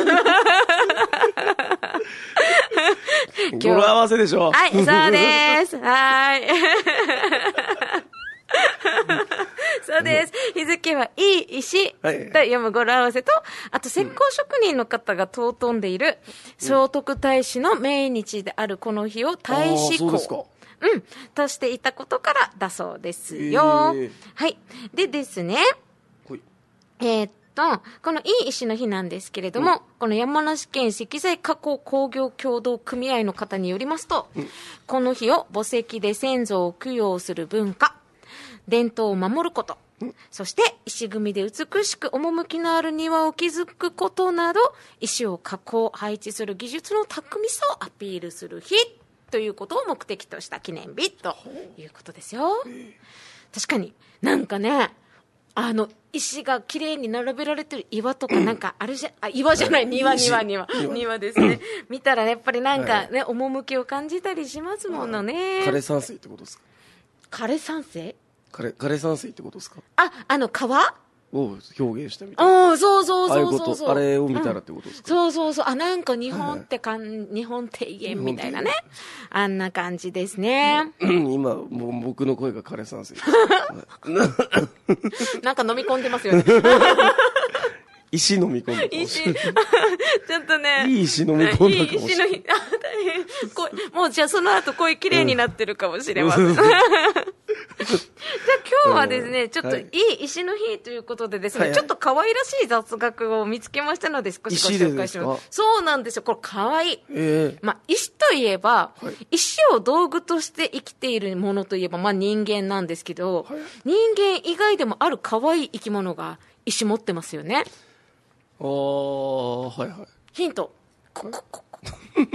S2: 語呂合わせでしょ。
S1: はいそうですはいそうです。日づけはいい石と読む語呂合わせと、あと石膏職人の方が尊んでいる聖徳太子の命日であるこの日を太子
S2: そうですか。
S1: 公うん、としていたことからだそうですよ。
S2: えー
S1: はい。でですね、
S2: ほい。
S1: えーっと、このいい石の日なんですけれども、うん、この山梨県石材加工工業協同組合の方によりますと、うん、この日を墓石で先祖を供養する文化、伝統を守ること、うん、そして石組みで美しく趣のある庭を築くことなど、石を加工、配置する技術の巧みさをアピールする日ということを目的とした記念日ということですよ。確かになんかね、あの石がきれいに並べられてる岩とかなんかあるじゃ、あ、岩じゃない、庭庭庭庭ですね。見たらね、やっぱりなんかね、趣を感じたりしますものね。
S2: 枯山水ってことですか？
S1: 枯山水？
S2: 枯枯山水ってことですか？
S1: あ、あの川
S2: を表現したみたいな。
S1: うん、そうそうそうそうそう。
S2: ああれを見たらってことですか？
S1: うん、そうそうそう。あ、なんか日本ってかん、はいはい、日本庭園みたいなね。あんな感じですね。
S2: 今、もう僕の声が枯山水。
S1: なんか飲み込んでますよね。
S2: 石飲み込んで
S1: 石、ちょっとね。
S2: いい石飲み込んだかもしれない。いい石の日、あ、大変。
S1: 声、もうじゃあその後声きれいになってるかもしれません。じゃあ今日はですね、ちょっといい石の日ということでですね、はいはい、ちょっと可愛らしい雑学を見つけましたので少しご紹介します。そうなんですよ。これ可愛い。
S2: えー、
S1: まあ、石といえば、はい、石を道具として生きているものといえば、まあ人間なんですけど、はい、人間以外でもある可愛い生き物が石持ってますよね。
S2: ああ、はいはい。
S1: ヒント。ここここ。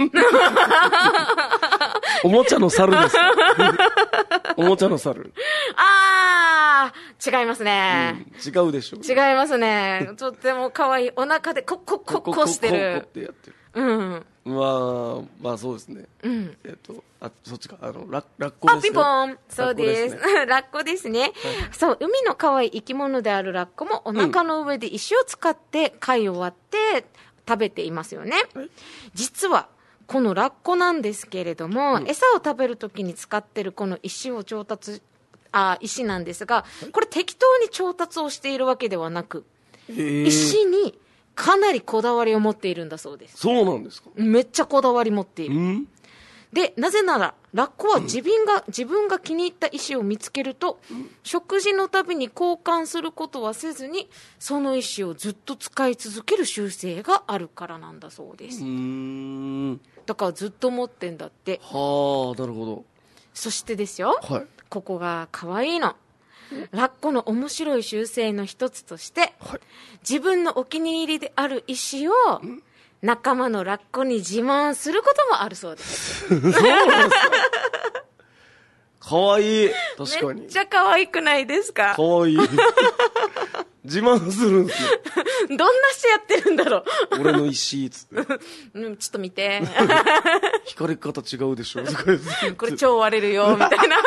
S2: おもちゃの猿ですか？おもちゃの猿。
S1: あー、違いますね。
S2: うん、違うでしょう。
S1: 違いますね。とっても可愛い。お腹でコッコッコッコしてる。
S2: コッコってやってる。
S1: うん。
S2: まあ、まあそうですね。
S1: うん。
S2: えっと、あ、そっちか。あの、ラッ、ラッコですね。
S1: あ、ピポン。そうです。ラッコですね。はい、そう、海の可愛い生き物であるラッコもお腹の上で石を使って貝を割って食べていますよね。はい、実は、このラッコなんですけれども、うん、餌を食べるときに使ってるこの石を調達、あ、石なんですが、これ適当に調達をしているわけではなく、石にかなりこだわりを持っているんだそうです。
S2: そうなんですか？
S1: めっちゃこだわり持っている。
S2: うん、
S1: で、なぜなら、ラッコは自分が、うん、自分が気に入った石を見つけると、うん、食事のたびに交換することはせずに、その石をずっと使い続ける習性があるからなんだそうです。
S2: うーん、
S1: だからずっと持ってんだって。
S2: はあ、なるほど。
S1: そしてですよ、
S2: はい、
S1: ここが可愛いの。ラッコの面白い習性の一つとして、はい、自分のお気に入りである石を仲間のラッコに自慢することもあるそうです。そうなんですか？
S2: かわいい。確かに。
S1: めっちゃ可愛くないですか？
S2: かわいい。自慢するんですよ。
S1: どんなしてやってるんだろう。
S2: 俺の石つって。
S1: うん、ちょっと見て。
S2: 光り方違うでしょ。
S1: これ超割れるよみたいな。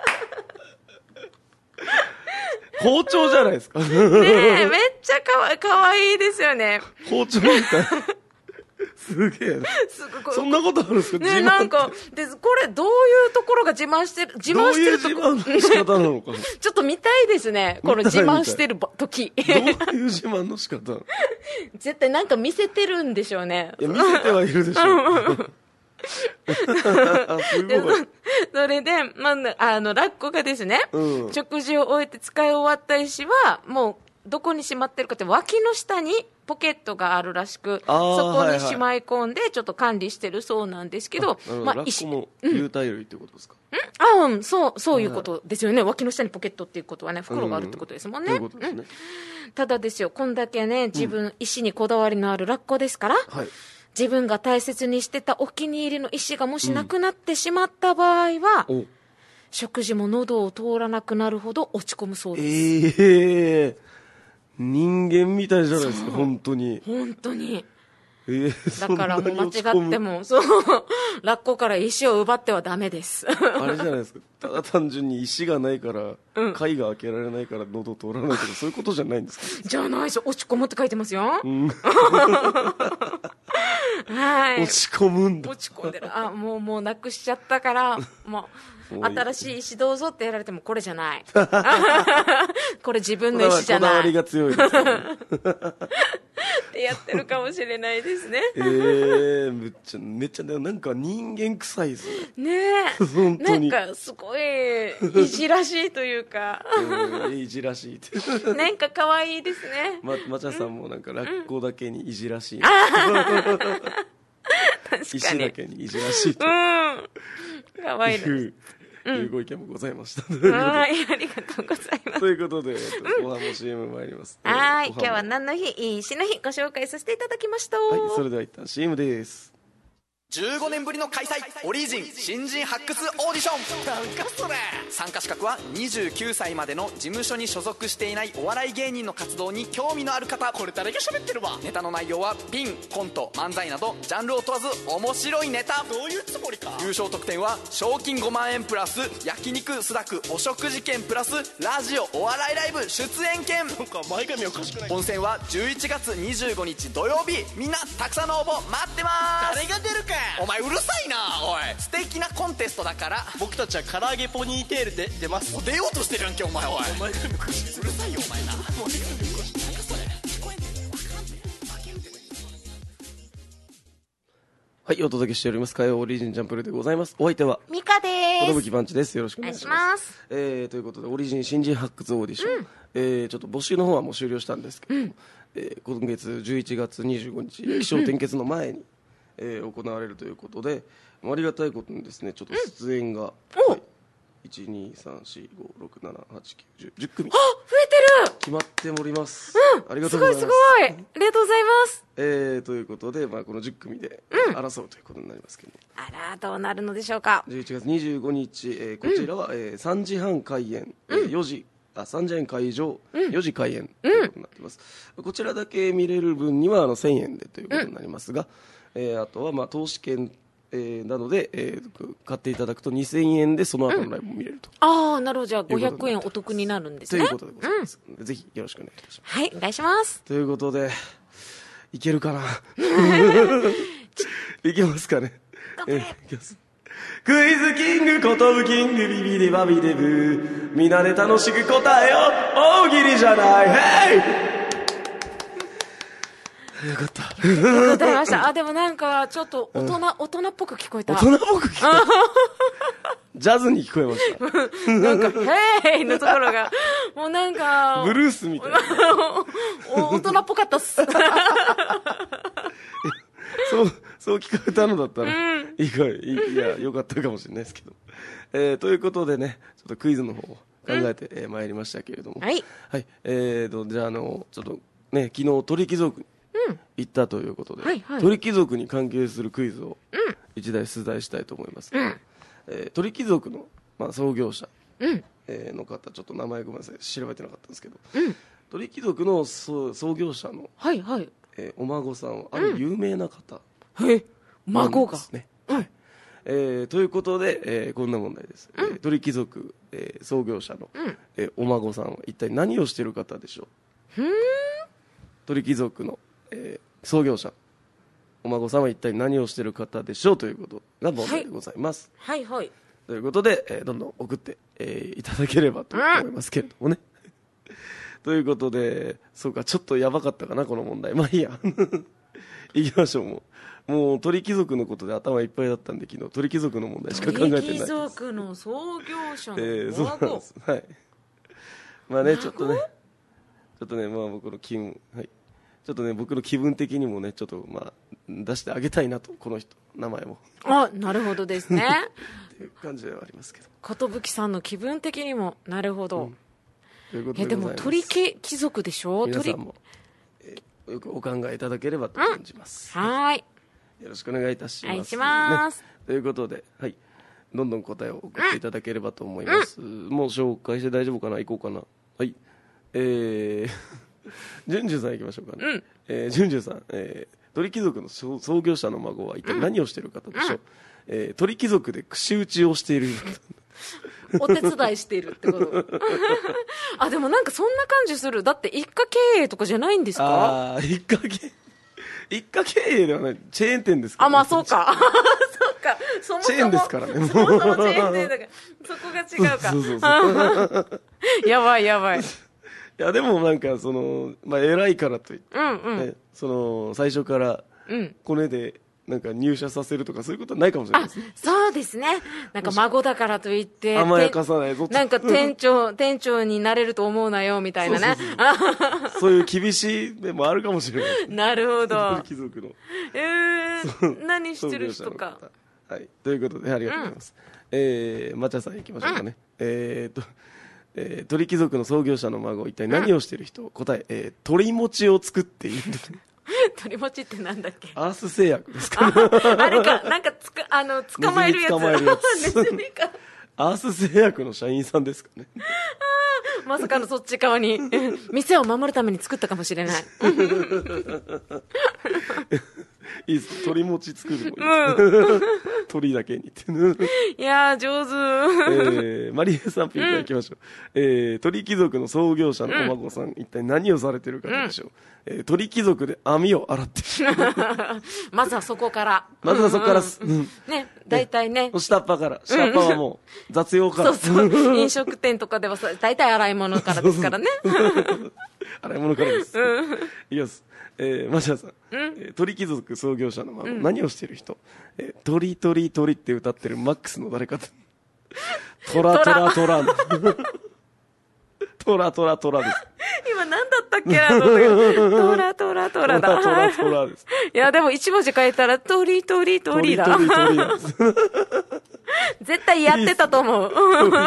S2: 包丁じゃないですか。ね
S1: え、めっちゃかわかわいいですよね。
S2: 包丁みたい。すげえな。そんなことあるんですか？
S1: ね、なんか、で、これどういうところが自慢してる、自慢してるところ。
S2: どういう自慢の仕方なのかな。
S1: ちょっと見たいですね。この自慢してる時。
S2: どういう自慢の仕方？
S1: 絶対なんか見せてるんでしょうね。
S2: いや、見せてはいるでしょう。すごい。
S1: それで、まあ、あの、ラッコがですね、うん、食事を終えて使い終わった石は、もう、どこにしまってるかって、脇の下にポケットがあるらしく、そこにしまい込んで、ちょっと管理してるそうなんですけど、
S2: まあ、石。ラッコも有袋類ってことですか？
S1: うん、あ、うん、そう、そういうことですよね。脇の下にポケットっていうことはね、袋があるってことですもんね。
S2: うん、そういうことですね。
S1: うん、ただですよ、こんだけね、自分、うん、石にこだわりのあるラッコですから、はい、自分が大切にしてたお気に入りの石がもしなくなってしまった場合は、うん、食事も喉を通らなくなるほど落ち込むそうです。
S2: ええー、人間みたいじゃないですか、本当に。
S1: 本当に。
S2: えー、
S1: だからもう間違っても、そう、ラッコから石を奪ってはダメです。
S2: あれじゃないですか。ただ単純に石がないから、うん、貝が開けられないから喉通らないとか、そういうことじゃないんですか？
S1: じゃないですよ。落ち込むって書いてますよ。うん、 はい。
S2: 落ち込むんだ。
S1: 落ち込んでる。あ、もう、もうなくしちゃったから、もう、
S2: もういい
S1: 新しい石どうぞってやられても、これじゃない。これ自分の石じゃ
S2: こだわり
S1: ない。
S2: が強いですね。
S1: ってやってるかもしれないですね。
S2: えー、めっちゃ、めっちゃ、なんか人間臭いですね。
S1: ねえ。
S2: 本当に。
S1: なんか、すごい、いじらしいというか、
S2: うんいじらしいって。
S1: なんか可愛いですね。
S2: ま、まちゃさんもなんか、ラッコだけにいじらしい。
S1: 確か
S2: 石だ
S1: に。
S2: けにいじらしいと
S1: うん。可愛いです。
S2: いう、いうご意見もございました。
S1: はい、ありがとうございます。
S2: ということで、えっと後半も シーエム 参ります。
S1: はい、
S2: 後半も
S1: 今日は何の日、石の日ご紹介させていただきました。
S2: はい、それでは一旦 シーエム です。
S4: じゅうごねんぶりの開催、オリジン新人発掘オーディション。なんかそれ。参加資格はにじゅうきゅうさいまでの事務所に所属していないお笑い芸人の活動に興味のある方。これ誰が喋ってるわ。ネタの内容はピン、コント、漫才などジャンルを問わず面白いネタ。どういうつもりか。優勝特典は賞金ごまんえんプラス焼肉スダクお食事券プラスラジオお笑いライブ出演券。なんか前髪おかしくない。本選はじゅういちがつにじゅうごにち土曜日。みんなたくさんの応募待ってます。誰が出るか。お前うるさいな。おい、素敵なコンテストだから。僕たちは唐揚げポニーテールで出ます。出ようとしてるやんけお前。おい、お前うるさいよお前な。もうなんかそれ聞こえんねん。わかんねん。負けるってね。
S2: はい、お届けしております火曜オリジンジャンプルでございます。お相手は
S1: ミカで
S2: 寿
S1: す。
S2: パンチです。よろしくお願いします。
S1: お願いします。
S2: えー、ということでオリジン新人発掘オーディション、えー、ちょっと募集の方はもう終了したんですけど、うんえー、今月じゅういちがつにじゅうごにち起承転結の前に、えー、行われるということで、ありがたいことにですねちょっと出演が、
S1: うん
S2: はいいち、に、さん、し、ご、ろく、なな、はち、きゅう、じゅう、じゅっくみ
S1: あ、増えてる。
S2: 決まっております、
S1: うん、
S2: ありがとうございます。
S1: すごいすごい。ありがとうございます。
S2: えー、ということで、まあ、このじゅっくみで争うということになりますけど、
S1: あら、どうなるのでしょうか。
S2: じゅういちがつにじゅうごにち、えー、こちらは、うんえー、さんじはん開演、えー、よじあさんじはん会場、うん、よじ開演ということになっています、うん、こちらだけ見れる分にはあのせんえんでということになりますが、うんえー、あとはまあ投資券えー、なので、えー、買っていただくとにせんえんでその後のライブも見れると、
S1: うん、ああなるほど。じゃあごひゃくえんお得になるんですね
S2: ということでございます、うん、ぜひよろしくお願いいたします。
S1: はい、お願いします。
S2: ということでいけるかないけますかね。えー、いきます。クイズキングコトブキングビビデバビデブみんなで楽しく答えよう大喜利じゃないヘイよかった。
S1: 答えました。あ、でもなんか、ちょっと大人、うん、大人っぽく聞こえた。
S2: 大人っぽく聞こえた。ジャズに聞こえました。
S1: なんか、ヘイのところが、もうなんか、
S2: ブルースみたいな。
S1: 大人っぽかったっす。
S2: そう、そう聞こえたのだったら、うん、いいかい、いや、よかったかもしれないですけど。えー、ということでね、ちょっとクイズの方を考えて、うんえー、参りましたけれども。
S1: はい。
S2: はい。えーと、じゃあ、あの、ちょっとね、昨日鳥貴族に、行ったということで、
S1: はいはい、
S2: 鳥貴族に関係するクイズを一題出題したいと思います、
S1: うん
S2: えー、鳥貴族の、まあ、創業者、
S1: うん
S2: えー、の方ちょっと名前ごめんなさい調べてなかったんですけど、
S1: うん、
S2: 鳥貴族の創業者の、
S1: はいはい
S2: えー、お孫さんはある有名な方
S1: なんですね、うん、孫が、
S2: うんはいえー、ということで、えー、こんな問題です、うんえー、鳥貴族、えー、創業者の、うんえー、お孫さんは一体何をしている方でしょう。鳥貴族のえー、創業者お孫さんは一体何をしている方でしょうということが問題でございます、
S1: はい、はいはい
S2: ということで、えー、どんどん送って、えー、いただければと思いますけれどもね、うん、ということでそうかちょっとやばかったかなこの問題まあいいやいきましょう。もうもう鳥貴族のことで頭いっぱいだったんで昨日鳥貴族の問題しか考えてないです。
S1: 鳥貴族の創業者の孫、
S2: えー、そうなんですはいまあねちょっとねちょっとねまあ僕の気分はいちょっとね僕の気分的にもねちょっとまあ出してあげたいなとこの人名前も
S1: あなるほどですね
S2: っていう感じではありますけど
S1: 寿さんの気分的にもなるほど、うん、
S2: ということでございます。
S1: えでも鳥貴族でしょ。
S2: 皆さんも、えー、よくお考えいただければと感じます、
S1: うん、はい
S2: よろしくお願いいたします。
S1: お願いします、
S2: ね、ということではいどんどん答えを送っていただければと思います、うん、もう紹介して大丈夫かな行こうかなはいえージュンジュンさん行きましょうかね、うんえー、ジュンジュンさん、えー、鳥貴族の創業者の孫は一体何をしている方でしょう、うんえー、鳥貴族で串打ちをしている
S1: お手伝いしているってことあでもなんかそんな感じする。だって一家経営とかじゃないんですか。
S2: ああ一家経営一家経営ではない、チェーン店ですから、
S1: あ、まあそうか。そうか。そもそも。
S2: チェーンですからね。
S1: そもそもチェーン店だから。そこが違うか。
S2: そうそうそう
S1: やばいやばい。
S2: いや、でもなんか、その、まあ、偉いからといって、
S1: うんうん。
S2: ね、その、最初から、
S1: うん。
S2: コネで、なんか入社させるとかそういうことはないかもしれない
S1: あ
S2: ですね。、
S1: そうですね。なんか孫だからといって。
S2: 甘やかさないぞと
S1: なんか店長、店長になれると思うなよ、みたいなね。
S2: そういう厳しい面もあるかもしれないですね。
S1: なるほど。
S2: 貴族の。
S1: えー、何してる人
S2: 創業者の
S1: か。
S2: 方。はい。ということで、ありがとうございます。うん、えー、まちゃさん行きましょうかね。うん、えーと、えー、鳥貴族の創業者の孫、一体何をしてる人、うん、答え、えー、鳥餅を作っている。
S1: 鳥餅ってなんだっけ？
S2: アース製薬ですか？
S1: あ, あれか、なんかつか、あの、捕まえるやつ。
S2: 捕まえるやつ。
S1: ネズミか。
S2: アース製薬の社員さんですかね。
S1: まさかのそっち側に、店を守るために作ったかもしれない。
S2: いいです。鳥餅作るもいいです、うん、鳥だけにって。
S1: いやー、上手。
S2: えー、マリエさんピンからいきましょう。うん、えー、鳥貴族の創業者のお孫さん、うん、一体何をされてる方でしょう。うん、えー、鳥貴族で網を洗ってる。
S1: まずはそこから。
S2: まずはそこから、うん
S1: うん、ね、大体ね。
S2: 下っ端から。下っ端はもう、雑用から。
S1: そうそう。飲食店とかではさ、大体洗い物からですからね。
S2: 洗い物からです。
S1: うん、
S2: いきます。えー、マシャさん、うんえー、鳥貴族創業者の孫、うん、何をしている人、えー、鳥鳥鳥って歌ってるマックスの誰かトラトラトラトラトラトラです。
S1: 今何だったっけなと思ったけどトラトラトラだ。
S2: トラトラトラです。
S1: いやでも一文字変えたら鳥鳥鳥だ。
S2: 鳥鳥鳥だ。
S1: 絶対やってたと思う。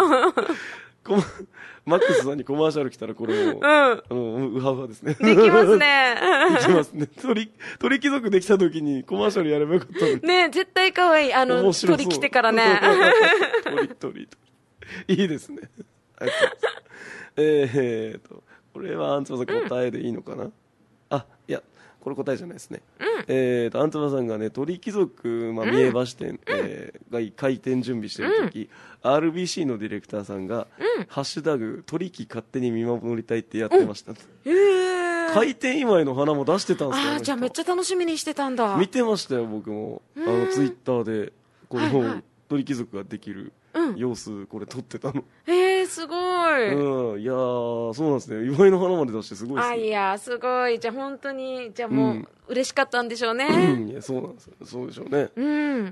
S2: マックスさんにコマーシャル来たらこれもう、うん、あのウハウハですね。
S1: できますね。
S2: できますね。鳥、鳥貴族できた時にコマーシャルやればよかったのに。
S1: ね絶対可愛い。あの、鳥来てからね。
S2: 鳥、鳥、鳥。いいですね。はい、えーと、これはアンツバさん答えでいいのかな、うん、あ、いや、これ答えじゃないですね。うん、えーと、アンツバさんがね、鳥貴族、まあ、三重橋店、うんえー、が開店準備してる時、うん、アールビーシー のディレクターさんが、うん、ハッシュタグ、鳥貴勝手に見守りたいってやってました。うん、
S1: へー。
S2: 開店祝いの花も出してたんですよ。
S1: ああ、じゃあめっちゃ楽しみにしてたんだ。
S2: 見てましたよ、僕も。あの、ツイッターで、この、はいはい、鳥貴族ができる様子、うん、これ撮ってたの。
S1: へえ、すごい。
S2: うん、いやー、そうなんですね。祝いの花まで出してすごいですね。
S1: あ、いや、すごい。じゃあ本当に、じゃあもう、うん、嬉しかったんでしょうね。
S2: うん、いや、そうなんですよ。そうでしょうね。
S1: うん。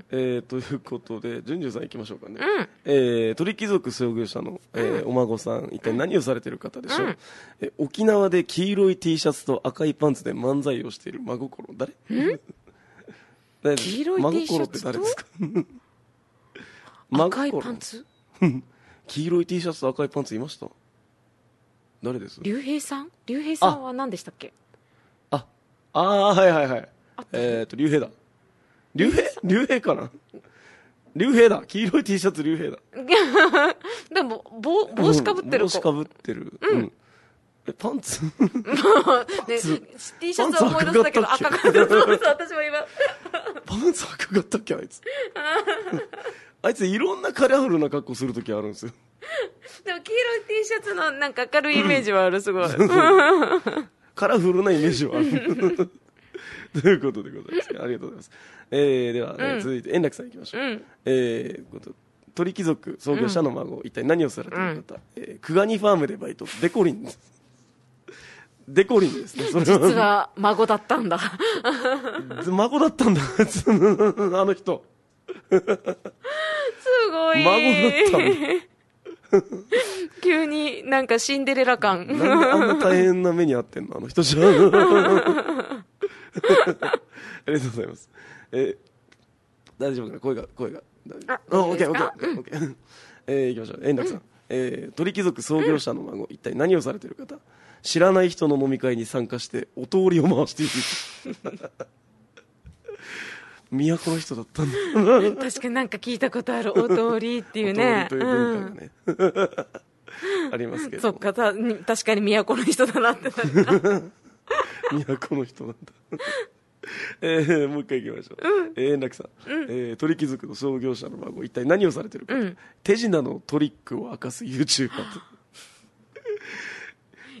S2: えー、ということで、じゅんじゅんさん行きましょうかね。うん。えー、鳥貴族創業者の、えー、お孫さん、一体何をされてる方でしょう、うんえー、沖縄で黄色い T シャツと赤いパンツで漫才をしている真心。誰
S1: ん誰黄色い T シャツと
S2: 真心って誰ですか
S1: 赤いパンツ
S2: 黄色い T シャツと赤いパンツいました誰です
S1: 竜兵さん竜兵さんは何でしたっけ
S2: あ、ああー、はいはいはい。えっ、ー、と、竜兵だ。竜兵竜兵かな竜兵だ。黄色い T シャツ竜兵だ。
S1: でも、帽帽子かぶってる子。
S2: 帽子かぶってる。うん。うん、え、パンツね、
S1: T シャツは思い出したけど赤かった。そうそう、私も今。
S2: パンツ赤かったっけあいつ。あいついろんなカラフルな格好するときあるんですよ。
S1: でも黄色い T シャツのなんか明るいイメージはある、すごい。
S2: カラフルなイメージはある。ということでございます。ありがとうございます。えー、では、ねうん、続いて円楽さんいきましょう。うん、えー、鳥貴族創業者の孫、うん、一体何をされている方、うんえー、クガニファームでバイト、デコリンです。デコリンですね。それは
S1: 実は孫だったんだ。
S2: 孫だったんだ。あの人。
S1: すごい。
S2: 孫だったの。
S1: 急になんかシンデレラ感。
S2: なんであんな大変な目に遭ってんのあの人じゃん。ありがとうございます。えー、大丈夫かな声が、声が。
S1: あ、
S2: オッケーオッケーオッケーオッケー。えー、行きましょう。円楽さん。うん、えー、鳥貴族創業者の孫、一体何をされている方知らない人の飲み会に参加してお通りを回している。都の人だったんだ。
S1: 確かになんか聞いたことあるお通りっていうね。
S2: お通りという文化がね、うん、ありますけど。
S1: そっか、た確かに都の人だなってなった。
S2: 都の人なんだ。えー、もう一回行きましょう。うん、えー、円楽さん、うんえー、鳥貴族の創業者の孫、一体何をされてるか、うん、手品のトリックを明かす YouTuber と。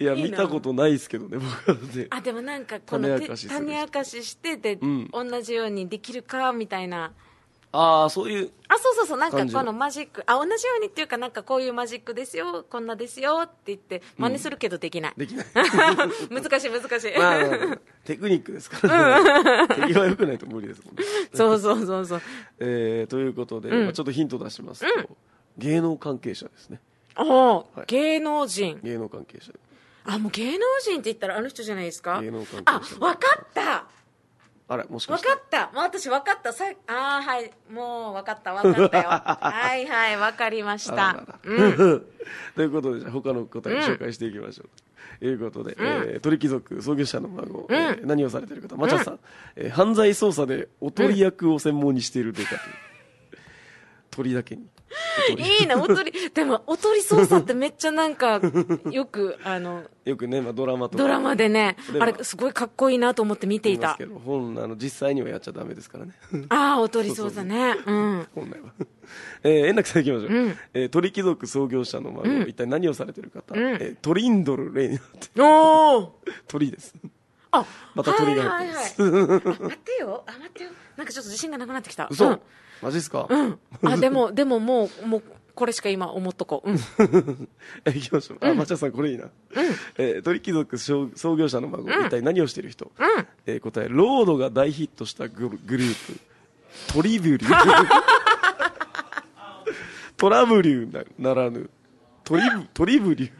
S2: いや
S1: いいな
S2: 見たことないですけどね僕はね。
S1: あ、でもなんかこの
S2: 種明かしする人
S1: 種明かししてで、
S2: うん
S1: 同じようにできるかみたいな。
S2: ああそういう
S1: あ、そうそうそう、なんか
S2: 感じの
S1: このマジック、あ、同じようにっていうか、なんかこういうマジックですよ、こんなですよって言って、真似するけどできない。
S2: できない
S1: 難しい、難しい。
S2: まあまあまあテクニックですからね手際良くないと無理ですもんね
S1: そうそうそうそう。
S2: えー、ということで、
S1: うん
S2: まあ、ちょっとヒント出しますと、芸能関係者ですね。
S1: おー、
S2: はい
S1: 芸能人。
S2: 芸能関係者
S1: あ、もう芸能人って言ったらあの人じゃないですか。
S2: 芸能関係
S1: あ、
S2: 者
S1: わかった
S2: あれもしか
S1: わ
S2: して
S1: かったもう私わかったさあーはいもうわかったわかったよはいはいわかりまし
S2: あらら
S1: た
S2: ら
S1: うん
S2: ということでじゃあ他の答えを紹介していきましょう、ということで、えー鳥貴族創業者の孫、えー何をされている方、マチャさん、えー犯罪捜査でおとり役を専門にしているデカという、鳥だけにおとり
S1: いいなおとりでもおとり捜査ってめっちゃなんかよくあの
S2: よくね、まあ、ドラマとか
S1: ドラマでね
S2: でも
S1: あれすごいかっこいいなと思って見ていた
S2: 言いますけど本あの実際にはやっちゃダメですからね
S1: ああおとり捜査ねうん
S2: 本来は、えー、円楽さんいきましょう、
S1: うん
S2: えー鳥貴族創業者の孫、
S1: うん
S2: 一体何をされている方、
S1: うん
S2: えートリンドルレイナって
S1: おお
S2: 鳥です
S1: あ
S2: また鳥が入ってます、
S1: はいはいはい、あ待ってよあ待ってよなんかちょっと自信がなくなってきた
S2: 嘘、
S1: うん
S2: マジですか、
S1: うん、あでもでももうもうこれしか今思っとこう、うん、
S2: え行きましょう、あ、町田さんこれいいな、えー鳥貴族創創業者の孫、一体何をしている人、
S1: うん
S2: えー答えロードが大ヒットしたグルグループトリブリュートラブリューなならぬトリブトリブリュー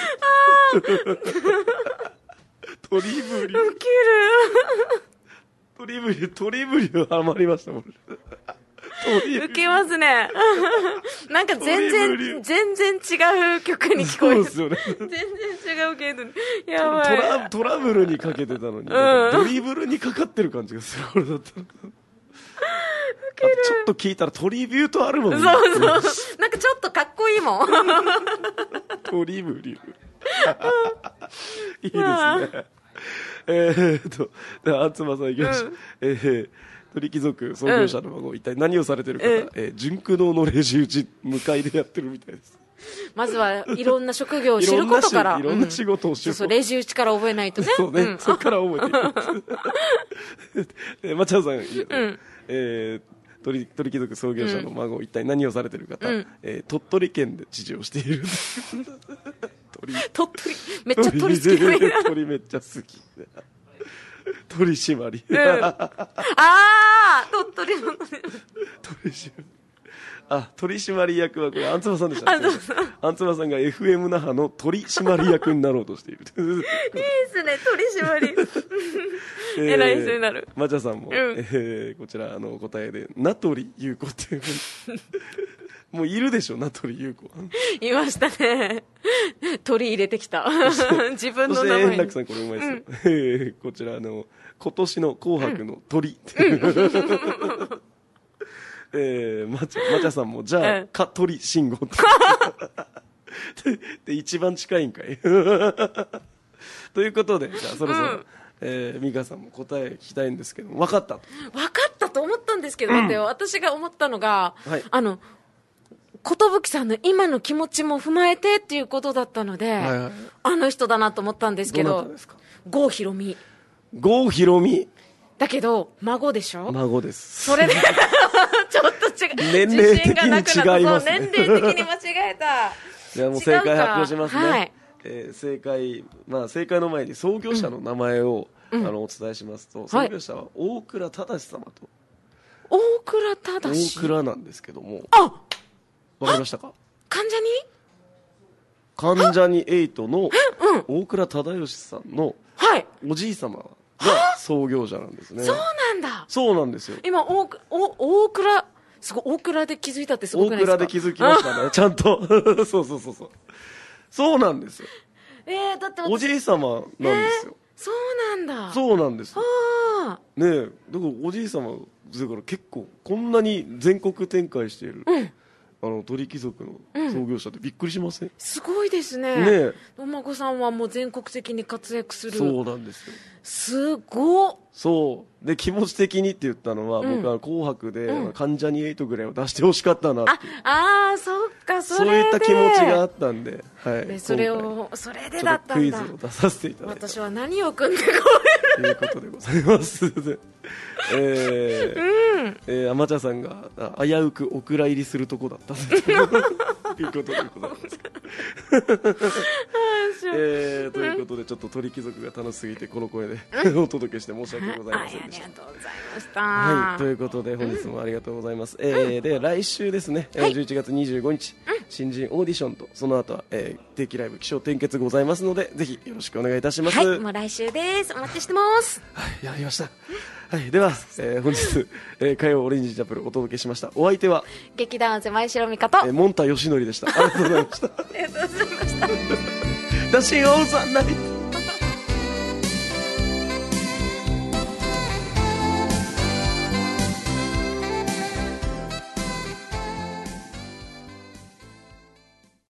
S2: トリブリュー
S1: ウケ
S2: トリブリュートリブリューハマりましたもんトリブリュー
S1: るウケますねなんか全
S2: トリブリュ
S1: 然
S2: ー
S1: 全然違う曲に聞こえる
S2: そうですよね
S1: 全然違うけどやば
S2: ト
S1: い
S2: ラトラブルにかけてたのに、なんかドリブルにかかってる感じがするこれだったらあとちょっと聞いたらトリビュートあるもんね
S1: そうそうなんかちょっとかっこいいもん
S2: トリブリューいいですねえーっとではあつまさんいきましょう、
S1: うん
S2: えー鳥貴族創業者の孫、一体何をされてる方、
S1: うん
S2: えー純駆動のレジ打ち向かいでやってるみたいです
S1: まずはいろんな職業を知ることから
S2: いろんな仕いろんな仕事を知る
S1: そうそうレジ打ちから覚えないとね
S2: そうね、
S1: ん
S2: そっから覚えていく。まちゃんさん、いいよね
S1: うん
S2: えー鳥鳥貴族創業者の孫、一体何をされてる方、
S1: うん
S2: えー鳥取県で知事をしている鳥
S1: 鳥取めっちゃ鳥好きだね
S2: 鳥めっちゃ好き取締り、
S1: うんああ鳥取の
S2: 取締りあ取締役はこれアンツマさんでしたねアンツマさんが エフエム 那覇の取締役になろうとしている
S1: いいですね鳥締り
S2: えー
S1: 偉い人になる
S2: マチャさんも、
S1: ん
S2: えーこちらあの答えで名取裕子っていうもういるでしょ名取裕子
S1: いましたね鳥入れてきた自分
S2: そして
S1: の名前に
S2: 円楽さんこれうまいですよ、えーこちらあの今年の紅白の鳥、えー、マチャマチャさんもじゃあ、
S1: うん
S2: か鳥信号で一番近いんかいということでじゃあそろそろ、
S1: うん
S2: えー、美香さんも答え聞きたいんですけど分かったと
S1: 分かったと思ったんですけど、待ってよ私が思ったのが、
S2: はい
S1: あの寿さんの今の気持ちも踏まえてっていうことだったので、
S2: はいはい
S1: あの人だなと思ったんですけど
S2: どなたですか
S1: 郷ひろみ
S2: 郷ひろみ
S1: だけど孫でしょ
S2: 孫です
S1: それでちょっと違う
S2: 年齢的に
S1: 自信がなくなった
S2: 違いますね
S1: そう年齢的に間違えた
S2: じゃあもう正解発表しますね、
S1: はい
S2: えー正解、まあ、正解の前に創業者の名前を、
S1: うん
S2: あのお伝えしますと、創業者は大倉忠様と
S1: 大倉忠
S2: 大倉なんですけども
S1: あ
S2: わかりましたか
S1: 患者に
S2: 関ジャニエイトの大倉忠義さんの
S1: はい
S2: おじい様が創業者なんですね
S1: そうなんだ
S2: そうなんですよ
S1: 今大お大倉すごい大倉で気づいたってすご
S2: 大
S1: くないですか
S2: 倉で気づきましたねちゃんとそうそうそうそうそうなんですよ
S1: えー、だって私
S2: おじい様なんですよ、
S1: そうなんだう
S2: そうなんですよ
S1: あ
S2: ねえだからおじい様だから結構こんなに全国展開している、
S1: うん
S2: あの鳥貴族の創業者ってびっくりしません？
S1: すごいですね。
S2: ねえ、
S1: お孫さんはもう全国的に活躍する。
S2: そうなんですよ。
S1: すごっ。
S2: そうで、気持ち的にって言ったのは、
S1: うん
S2: 僕は紅白で、
S1: うん
S2: 関ジャニエイトぐらいを出してほしかったなっていう、
S1: ああー、そっか、それで。
S2: そういった気持ちがあったんで、はい、
S1: でそれ
S2: 今回
S1: を、それで
S2: ちょ
S1: だ
S2: っとクイズ
S1: ったんだ。
S2: を出させていただいた
S1: 私は何を組んでこ
S2: ということでございます。えーえー、アマチャさんがあ危うくお蔵入りするとこだったということでございます。えー、ということでちょっと鳥貴族が楽しすぎてこの声でお届けして申し訳ございませんでした。
S1: ありがとうございました。
S2: はい、ということで本日もありがとうございます。えー、で来週ですね、えーじゅういちがつにじゅうごにち、新人オーディションとその後は、えー、定期ライブ起承転結ございますのでぜひよろしくお願いいたします。
S1: はい、もう来週です。お待ちしてます。
S2: はい、やりました。はい、では、えー、本日、えー、火曜オレンジチャップルお届けしました。お相手は、
S1: 劇団狭い城美香と、
S2: えー、モンタヨシノリでした。ありがとうございました。
S1: ありがとうございました。
S2: ダッシンオールさんナイト